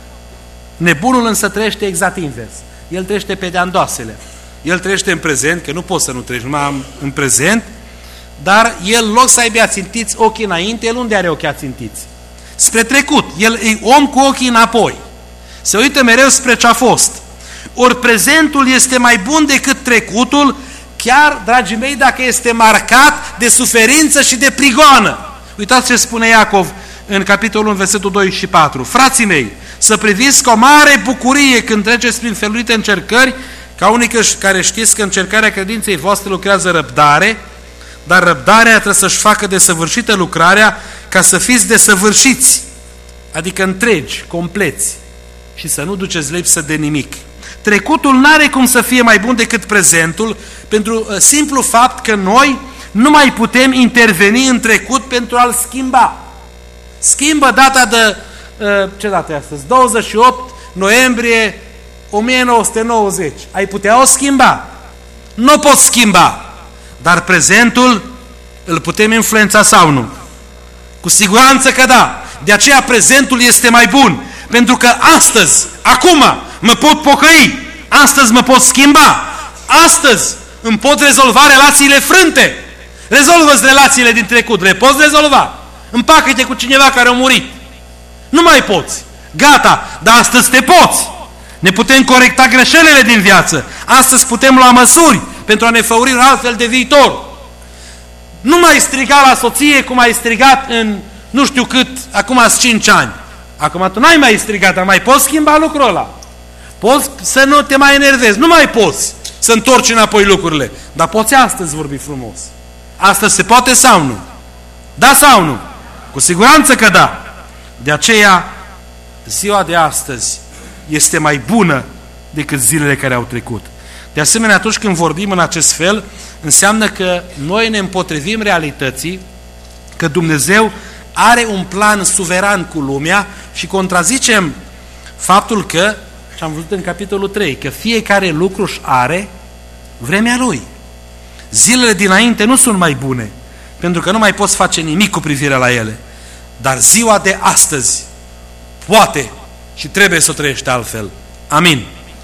Speaker 2: Nebunul însă trăiește exact invers. El trăiește pe de-andoasele. El trăiește în prezent, că nu poți să nu trăiești numai în prezent, dar el, în loc să aibă ațintiți ochii înainte, el unde are ochii ațintiți? Spre trecut. El e om cu ochii înapoi. Se uită mereu spre ce a fost. Ori prezentul este mai bun decât trecutul, chiar, dragii mei, dacă este marcat de suferință și de prigoană. Uitați ce spune Iacov în capitolul 1, versetul 2 și 4. Frații mei, să priviți cu o mare bucurie când treceți prin felurite încercări, ca unii care știți că încercarea credinței voastre lucrează răbdare, dar răbdarea trebuie să-și facă desăvârșită lucrarea ca să fiți desăvârșiți, adică întregi, compleți, și să nu duceți lipsă de nimic. Trecutul n-are cum să fie mai bun decât prezentul, pentru simplu fapt că noi nu mai putem interveni în trecut pentru a-l schimba. Schimbă data de, ce dată e astăzi? 28 noiembrie 1990. Ai putea o schimba? Nu poți schimba. Dar prezentul îl putem influența sau nu? Cu siguranță că da. De aceea prezentul este mai bun. Pentru că astăzi, acum, mă pot pocăi. Astăzi mă pot schimba. Astăzi îmi pot rezolva relațiile frânte. Rezolvă-ți relațiile din trecut. Le poți rezolva. Împacă-te cu cineva care a murit. Nu mai poți. Gata. Dar astăzi te poți. Ne putem corecta greșelile din viață. Astăzi putem lua măsuri pentru a ne făuri un altfel de viitor. Nu mai striga la soție cum ai strigat în nu știu cât, acum 5 ani. Acum tu n-ai mai strigat, dar mai poți schimba lucrul ăla. Poți să nu te mai enervezi. Nu mai poți să întorci înapoi lucrurile. Dar poți astăzi vorbi frumos. Astăzi se poate sau nu? Da sau nu? Cu siguranță că da. De aceea, ziua de astăzi este mai bună decât zilele care au trecut. De asemenea, atunci când vorbim în acest fel, înseamnă că noi ne împotrivim realității, că Dumnezeu are un plan suveran cu lumea și contrazicem faptul că, și am văzut în capitolul 3, că fiecare lucru își are vremea lui. Zilele dinainte nu sunt mai bune, pentru că nu mai poți face nimic cu privire la ele. Dar ziua de astăzi poate și trebuie să o trăiești altfel. Amin.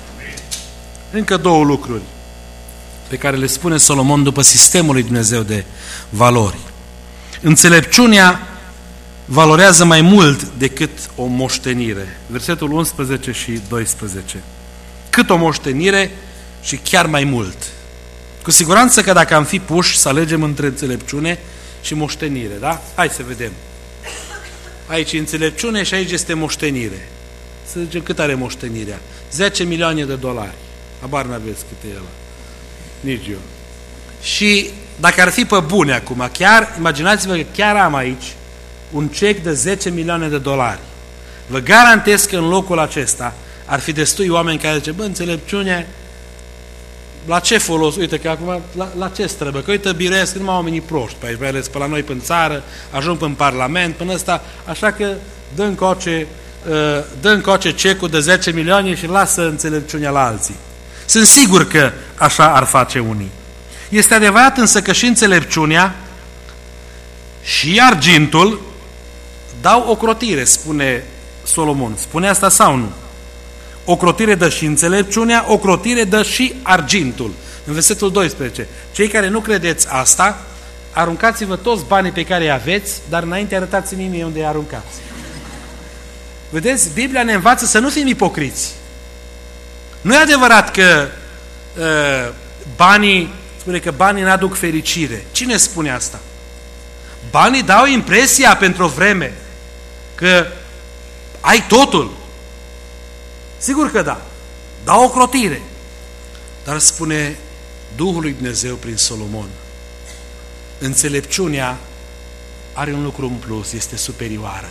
Speaker 2: Încă două lucruri pe care le spune Solomon după sistemul lui Dumnezeu de valori. Înțelepciunea valorează mai mult decât o moștenire. Versetul 11 și 12. Cât o moștenire și chiar mai mult. Cu siguranță că dacă am fi puși să alegem între înțelepciune și moștenire, da? Hai să vedem. Aici e înțelepciune și aici este moștenire. Să zicem cât are moștenirea. 10 milioane de dolari. Habar n-aveți cât e ăla. Nici eu. Și dacă ar fi pe bune acum, chiar, imaginați-vă că chiar am aici un cec de 10 milioane de dolari. Vă garantez că în locul acesta ar fi destui oameni care zice, bă, înțelepciune, la ce folos? Uite că acum, la ce trebuie? Că uite, biresc numai oamenii proști pe aici, mai ales pe la noi, până țară, ajung până în Parlament, până ăsta, așa că dă încoace cecul de 10 milioane și lasă înțelepciunea la alții. Sunt sigur că așa ar face unii. Este adevărat însă că și înțelepciunea și argintul dau ocrotire, spune Solomon. Spune asta sau nu? Ocrotire dă și înțelepciunea, ocrotire dă și argintul. În versetul 12. Cei care nu credeți asta, aruncați-vă toți banii pe care îi aveți, dar înainte arătați-mi mie unde îi aruncați. Vedeți? Biblia ne învață să nu fim ipocriți. Nu e adevărat că spune că banii n-aduc fericire. Cine spune asta? Banii dau impresia pentru o vreme că ai totul. Sigur că da. Dau ocrotire. Dar spune Duhul lui Dumnezeu prin Solomon, înțelepciunea are un lucru în plus, este superioară.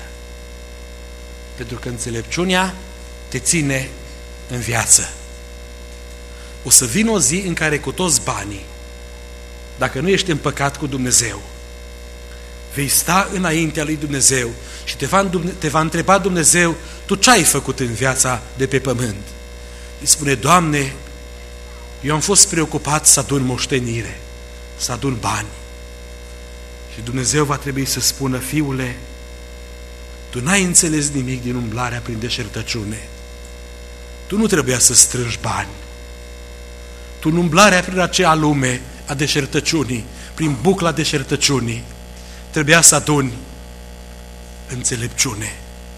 Speaker 2: Pentru că înțelepciunea te ține în viață. O să vină o zi în care cu toți banii, dacă nu ești în păcat cu Dumnezeu, vei sta înaintea lui Dumnezeu și te va întreba Dumnezeu, tu ce ai făcut în viața de pe pământ? Îi spune, Doamne, eu am fost preocupat să adun moștenire, să adun bani. Și Dumnezeu va trebui să spună, fiule, tu n-ai înțeles nimic din umblarea prin deșertăciune. Tu nu trebuia să strângi bani. Tu în umblarea prin acea lume a deșertăciunii, prin bucla deșertăciunii, trebuia să aduni înțelepciune.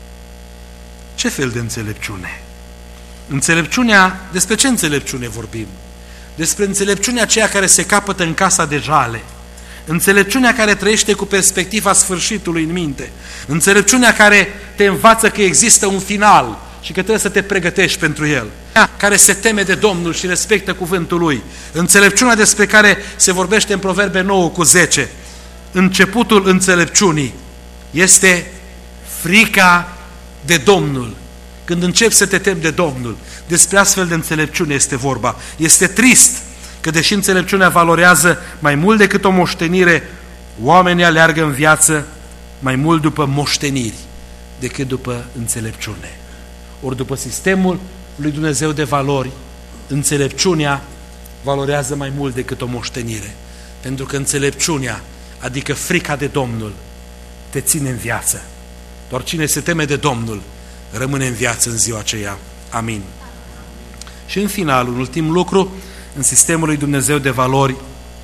Speaker 2: Ce fel de înțelepciune? Înțelepciunea, despre ce înțelepciune vorbim? Despre înțelepciunea aceea care se capătă în casa de jale, înțelepciunea care trăiește cu perspectiva sfârșitului în minte, înțelepciunea care te învață că există un final și că trebuie să te pregătești pentru el, care se teme de Domnul și respectă cuvântul Lui, înțelepciunea despre care se vorbește în Proverbe 9:10. Începutul înțelepciunii este frica de Domnul. Când începi să te temi de Domnul, despre astfel de înțelepciune este vorba. Este trist că deși înțelepciunea valorează mai mult decât o moștenire, oamenii aleargă în viață mai mult după moșteniri decât după înțelepciune. Ori după sistemul lui Dumnezeu de valori, înțelepciunea valorează mai mult decât o moștenire. Pentru că înțelepciunea, adică frica de Domnul, te ține în viață. Doar cine se teme de Domnul rămâne în viață în ziua aceea. Amin. Și în final, un ultim lucru, în sistemul lui Dumnezeu de valori,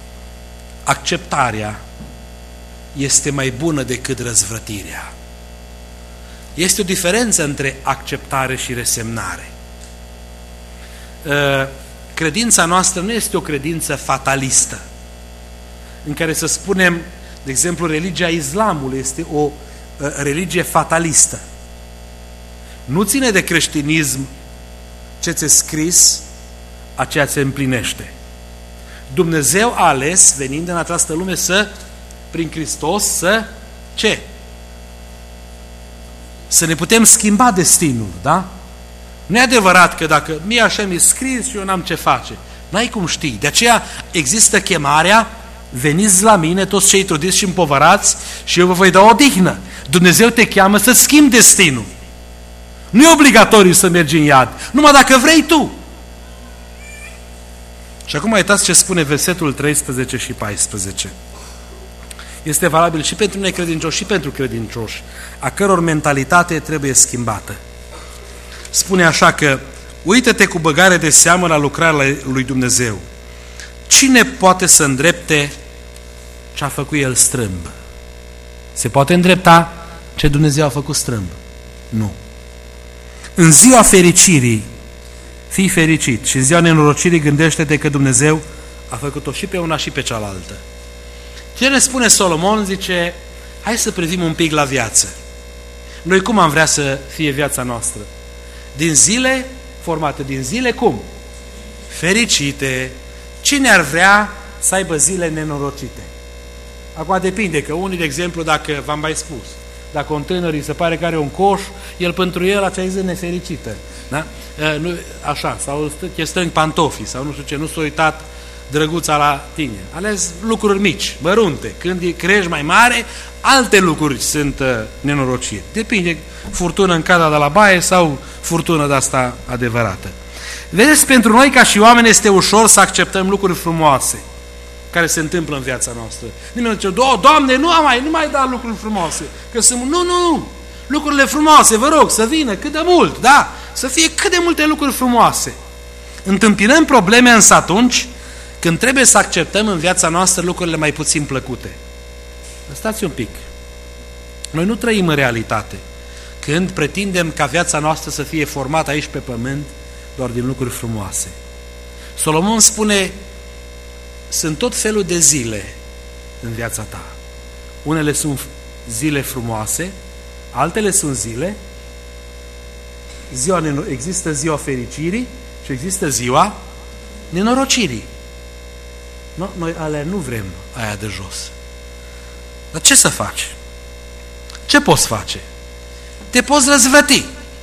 Speaker 2: acceptarea este mai bună decât răzvrătirea. Este o diferență între acceptare și resemnare. Credința noastră nu este o credință fatalistă, în care să spunem, de exemplu, religia islamului este o religie fatalistă. Nu ține de creștinism ce ți-e scris, aceea se împlinește. Dumnezeu a ales, venind în această lume, prin Hristos, ce? Să ne putem schimba destinul, da? Nu e adevărat că dacă mie așa mi-e scris și eu n-am ce face. N-ai cum știi. De aceea există chemarea, veniți la mine toți cei trudiți și împovărați și eu vă voi da o odihnă. Dumnezeu te cheamă să-ți schimbi destinul. Nu e obligatoriu să mergi în iad, numai dacă vrei tu. Și acum uitați ce spune versetul 13 și 14. Este valabil și pentru necredincioși și pentru credincioși, a căror mentalitate trebuie schimbată. Spune așa că, uită-te cu băgare de seamă la lucrarea lui Dumnezeu. Cine poate să îndrepte ce a făcut El strâmb? Se poate îndrepta ce Dumnezeu a făcut strâmb? Nu. În ziua fericirii, fii fericit, și în ziua nenorocirii gândește-te că Dumnezeu a făcut-o și pe una și pe cealaltă. Ce ne spune Solomon? Zice, hai să privim un pic la viață. Noi cum am vrea să fie viața noastră? din zile, formate din zile cum? Fericite. Cine ar vrea să aibă zile nenorocite? Acum depinde, că unii, de exemplu, dacă v-am mai spus, dacă un tânăr îi se pare că are un coș, el pentru el acea zi nefericită. Da? Nu, așa, sau stă în pantofii, sau nu știu ce, nu s-a uitat drăguța la tine. Ales lucruri mici, mărunte. Când crești mai mare, alte lucruri sunt nenorociri. Depinde, furtună în cada de la baie sau furtună de asta adevărată. Vedeți, pentru noi ca și oameni este ușor să acceptăm lucruri frumoase care se întâmplă în viața noastră. Nimeni nu zice, Doamne, nu mai da lucruri frumoase. Că sunt, nu, lucrurile frumoase, vă rog, să vină cât de mult, da, să fie cât de multe lucruri frumoase. Întâmpinăm probleme însă atunci când trebuie să acceptăm în viața noastră lucrurile mai puțin plăcute. Stați un pic. Noi nu trăim în realitate când pretindem ca viața noastră să fie formată aici pe pământ doar din lucruri frumoase. Solomon spune, sunt tot felul de zile în viața ta. Unele sunt zile frumoase, altele sunt zile. Există ziua fericirii și există ziua nenorocirii. Noi alea nu vrem, aia de jos. Dar ce să faci? Ce poți face? Te poți răzvrăti.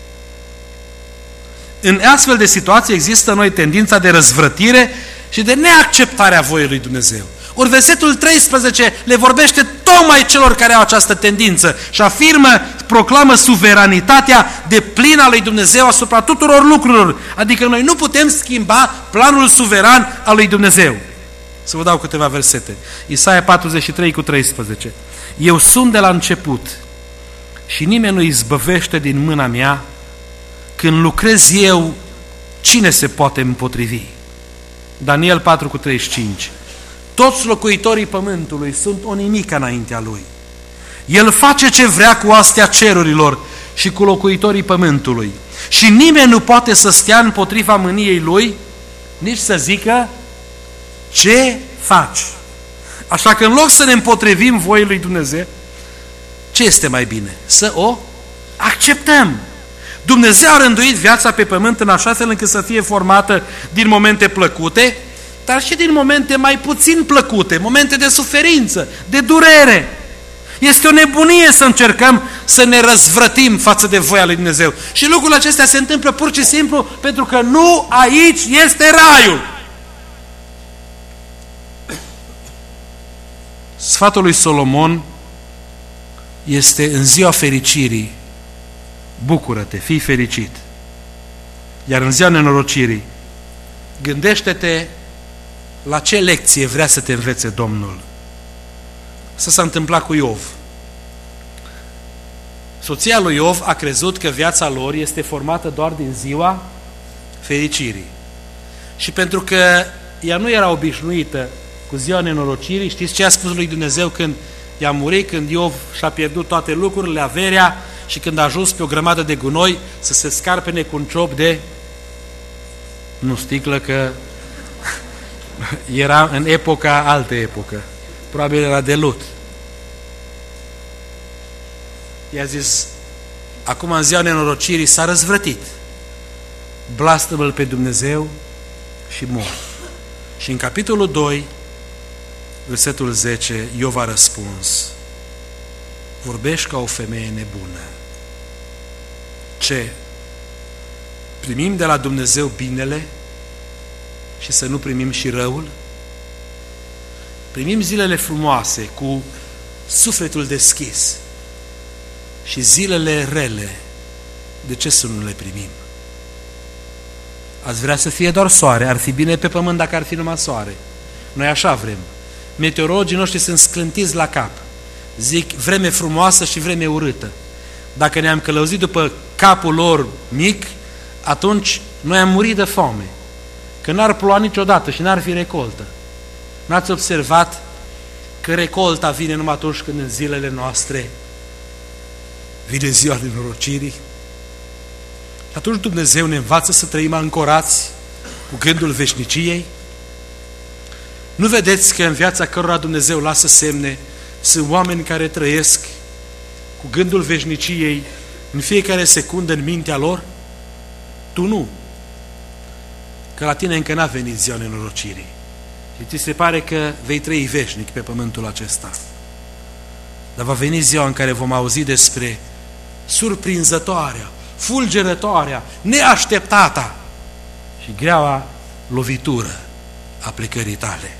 Speaker 2: În astfel de situații există în noi tendința de răzvrătire și de neacceptare a voii lui Dumnezeu. Ori versetul 13 le vorbește tocmai celor care au această tendință și proclamă suveranitatea deplină a lui Dumnezeu asupra tuturor lucrurilor. Adică noi nu putem schimba planul suveran al lui Dumnezeu. Să vă dau câteva versete. Isaia 43:13. Eu sunt de la început și nimeni nu izbăvește din mâna mea. Când lucrez eu, cine se poate împotrivi? Daniel 4:35. Toți locuitorii pământului sunt o nimică înaintea lui. El face ce vrea cu astea cerurilor și cu locuitorii pământului. Și nimeni nu poate să stea împotriva mâniei lui, nici să zică ce faci. Așa că în loc să ne împotrivim voii lui Dumnezeu, ce este mai bine? Să o acceptăm. Dumnezeu a rânduit viața pe pământ în așa fel încât să fie formată din momente plăcute, dar și din momente mai puțin plăcute, momente de suferință, de durere. Este o nebunie să încercăm să ne răzvrătim față de voia lui Dumnezeu. Și lucrurile acestea se întâmplă pur și simplu pentru că nu aici este raiul. Sfatul lui Solomon este în ziua fericirii, bucură-te, fii fericit. Iar în ziua nenorocirii, gândește-te la ce lecție vrea să te învețe Domnul. Asta s-a întâmplat cu Iov. Soția lui Iov a crezut că viața lor este formată doar din ziua fericirii. Și pentru că ea nu era obișnuită cu ziua nenorocirii, știți ce a spus lui Dumnezeu când i-a murit, când Iov și-a pierdut toate lucrurile, averea, și când a ajuns pe o grămadă de gunoi să se scarpene cu un ciop de, nu sticlă, că era în altă epocă, probabil era de lut. I-a zis, acum în ziua nenorocirii s-a răzvrătit, blastămă-L pe Dumnezeu și mor. Și în capitolul 2, versetul 10, Iov a răspuns, vorbești ca o femeie nebună. Ce? Primim de la Dumnezeu binele și să nu primim și răul? Primim zilele frumoase cu sufletul deschis și zilele rele, de ce să nu le primim? Ați vrea să fie doar soare, ar fi bine pe pământ dacă ar fi numai soare. Noi așa vrem. Meteorologii noștri sunt sclântiți la cap. Zic vreme frumoasă și vreme urâtă. Dacă ne-am călăuzit după capul lor mic, atunci noi am murit de foame. Că n-ar ploua niciodată și n-ar fi recoltă. N-ați observat că recolta vine numai atunci când în zilele noastre vine ziua nenorocirii? Atunci Dumnezeu ne învață să trăim ancorați cu gândul veșniciei? Nu vedeți că în viața cărora Dumnezeu lasă semne sunt oameni care trăiesc cu gândul veșniciei în fiecare secundă în mintea lor? Tu nu. Că la tine încă n-a venit ziua nenorocirii. Și ți se pare că vei trăi veșnic pe pământul acesta. Dar va veni ziua în care vom auzi despre surprinzătoarea, fulgerătoarea, neașteptata și greaua lovitură a plecării tale.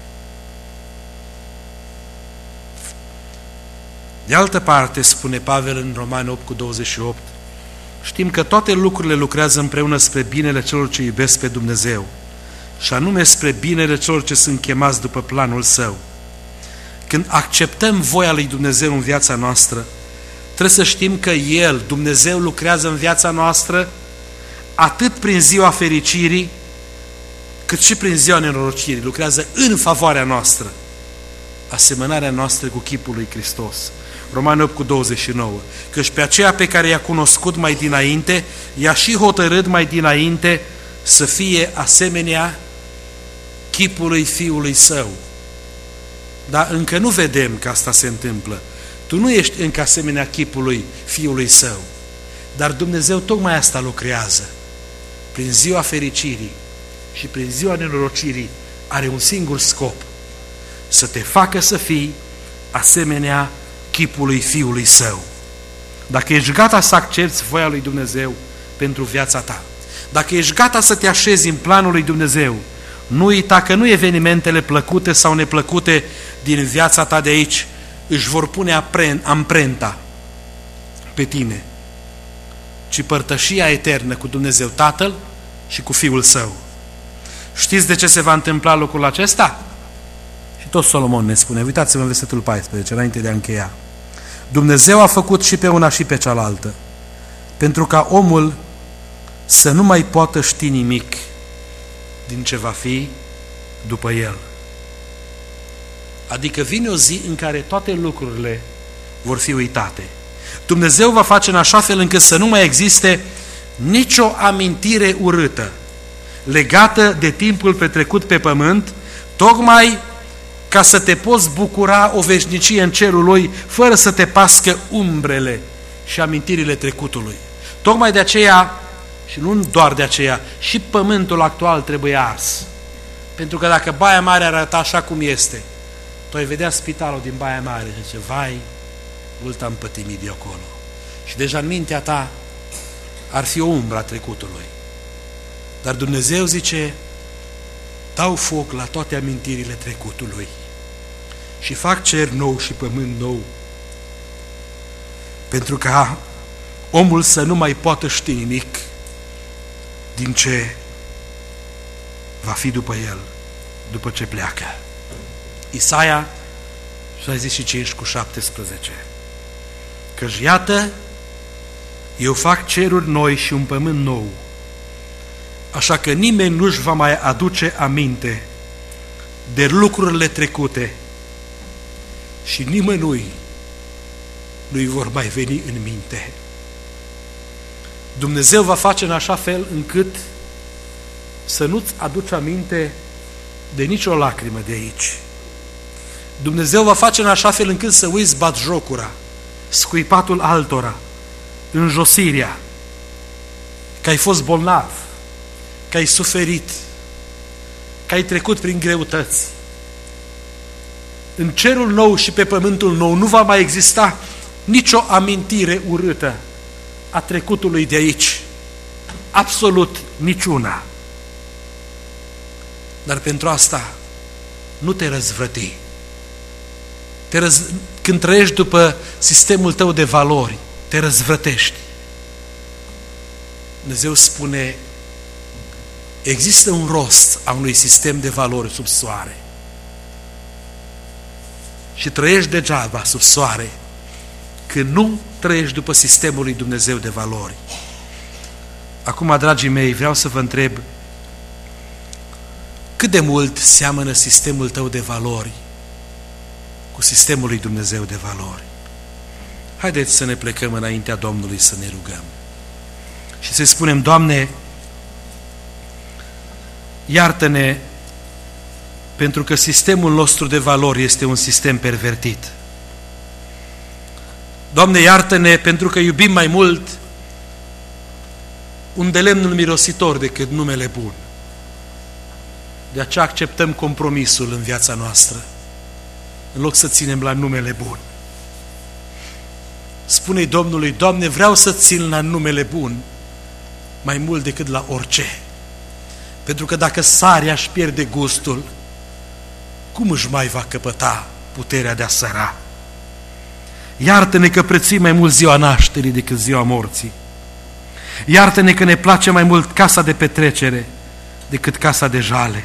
Speaker 2: De altă parte, spune Pavel în Romani 8:28, știm că toate lucrurile lucrează împreună spre binele celor ce iubesc pe Dumnezeu, și anume spre binele celor ce sunt chemați după planul Său. Când acceptăm voia lui Dumnezeu în viața noastră, trebuie să știm că El, Dumnezeu, lucrează în viața noastră atât prin ziua fericirii, cât și prin ziua nenorocirii. Lucrează în favoarea noastră, asemănarea noastră cu chipul lui Hristos. Romani 8:29, căci pe aceea pe care i-a cunoscut mai dinainte, i-a și hotărât mai dinainte să fie asemenea chipului Fiului Său. Dar încă nu vedem că asta se întâmplă. Tu nu ești încă asemenea chipului Fiului Său. Dar Dumnezeu tocmai asta lucrează. Prin ziua fericirii și prin ziua nenorocirii are un singur scop: să te facă să fii asemenea chipului Fiului Său. Dacă ești gata să accepți voia lui Dumnezeu pentru viața ta, dacă ești gata să te așezi în planul lui Dumnezeu, nu uita că nu evenimentele plăcute sau neplăcute din viața ta de aici își vor pune amprenta pe tine, ci părtășia eternă cu Dumnezeu Tatăl și cu Fiul Său. Știți de ce se va întâmpla lucrul acesta? Și tot Solomon ne spune, uitați-vă în versetul 14, înainte de a încheia. Dumnezeu a făcut și pe una și pe cealaltă, pentru ca omul să nu mai poată ști nimic din ce va fi după el. Adică vine o zi în care toate lucrurile vor fi uitate. Dumnezeu va face în așa fel încât să nu mai existe nicio amintire urâtă legată de timpul petrecut pe pământ, tocmai ca să te poți bucura o veșnicie în cerul Lui, fără să te pască umbrele și amintirile trecutului. Tocmai de aceea, și nu doar de aceea, și pământul actual trebuie ars. Pentru că dacă Baia Mare arăta așa cum este, tu ai vedea spitalul din Baia Mare și zice, vai, mult am pătimit de acolo. Și deja în mintea ta ar fi o umbră a trecutului. Dar Dumnezeu zice, dau foc la toate amintirile trecutului și fac cer nou și pământ nou, pentru ca omul să nu mai poată ști nimic din ce va fi după el, după ce pleacă. Isaia 65:17, căci iată, eu fac ceruri noi și un pământ nou, așa că nimeni nu-și va mai aduce aminte de lucrurile trecute și nimănui nu-i vor mai veni în minte. Dumnezeu va face în așa fel încât să nu-ți aduci aminte de nicio lacrimă de aici. Dumnezeu va face în așa fel încât să uiți batjocura, scuipatul altora, înjosirea, că ai fost bolnav, că ai suferit, că ai trecut prin greutăți. În cerul nou și pe pământul nou nu va mai exista nicio amintire urâtă a trecutului de aici. Absolut niciuna. Dar pentru asta nu te răzvrăti. Când trăiești după sistemul tău de valori, te răzvrătești. Dumnezeu spune, există un rost a unui sistem de valori sub soare. Și trăiești degeaba sub soare când nu trăiești după sistemul lui Dumnezeu de valori. Acum, dragii mei, vreau să vă întreb, cât de mult seamănă sistemul tău de valori cu sistemul lui Dumnezeu de valori? Haideți să ne plecăm înaintea Domnului să ne rugăm și să spunem, Doamne, iartă-ne pentru că sistemul nostru de valori este un sistem pervertit. Doamne, iartă-ne pentru că iubim mai mult un de lemnul mirositor decât numele bun. De aceea acceptăm compromisul în viața noastră, în loc să ținem la numele bun. Spune-i Domnului: Doamne, vreau să țin la numele bun mai mult decât la orice. Pentru că dacă sarea își pierde gustul, cum își mai va căpăta puterea de a săra? Iartă-ne că prețuim mai mult ziua nașterii decât ziua morții. Iartă-ne că ne place mai mult casa de petrecere decât casa de jale.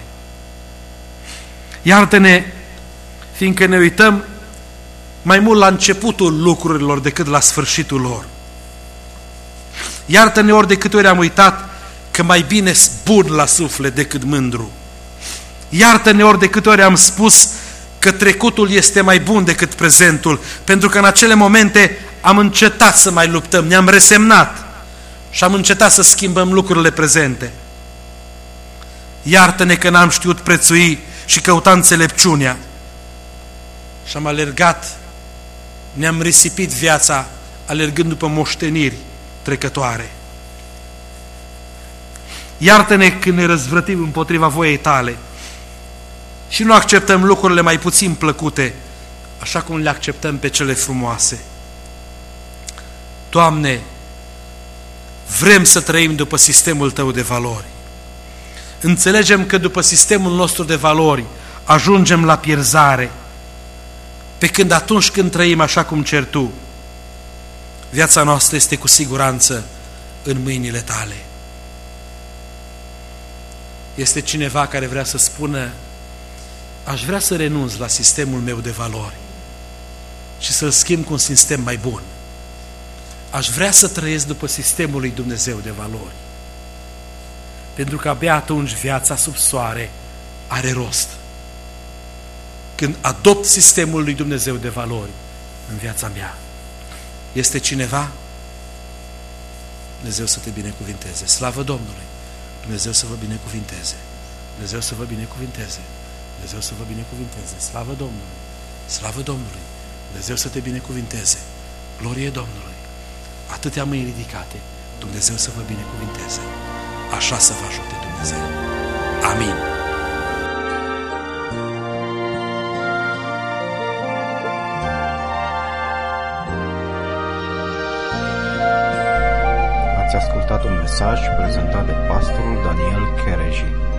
Speaker 2: Iartă-ne fiindcă ne uităm mai mult la începutul lucrurilor decât la sfârșitul lor. Iartă-ne ori de câte ori am uitat că mai bine bun la suflet decât mândru. Iartă-ne ori de câte ori am spus că trecutul este mai bun decât prezentul, pentru că în acele momente am încetat să mai luptăm, ne-am resemnat și am încetat să schimbăm lucrurile prezente. Iartă-ne că n-am știut prețui și căuta înțelepciunea și am alergat, ne-am risipit viața alergând după moșteniri trecătoare. Iartă-ne când ne răzvrătim împotriva voiei tale și nu acceptăm lucrurile mai puțin plăcute, așa cum le acceptăm pe cele frumoase. Doamne, vrem să trăim după sistemul Tău de valori. Înțelegem că după sistemul nostru de valori ajungem la pierzare, pe când atunci când trăim așa cum ceri Tu, viața noastră este cu siguranță în mâinile Tale. Este cineva care vrea să spună: aș vrea să renunț la sistemul meu de valori și să-l schimb cu un sistem mai bun. Aș vrea să trăiesc după sistemul lui Dumnezeu de valori. Pentru că abia atunci viața sub soare are rost. Când adopt sistemul lui Dumnezeu de valori în viața mea. Este cineva? Dumnezeu să te binecuvinteze. Slavă Domnului! Dumnezeu să vă binecuvinteze. Dumnezeu să vă binecuvinteze. Dumnezeu să vă binecuvinteze. Slavă Domnului! Slavă Domnului! Dumnezeu să te binecuvinteze. Glorie Domnului! Atâtea mâini ridicate. Dumnezeu să vă binecuvinteze. Așa să vă ajute Dumnezeu. Amin.
Speaker 1: Ați ascultat un mesaj prezentat de pastorul Daniel Chereji.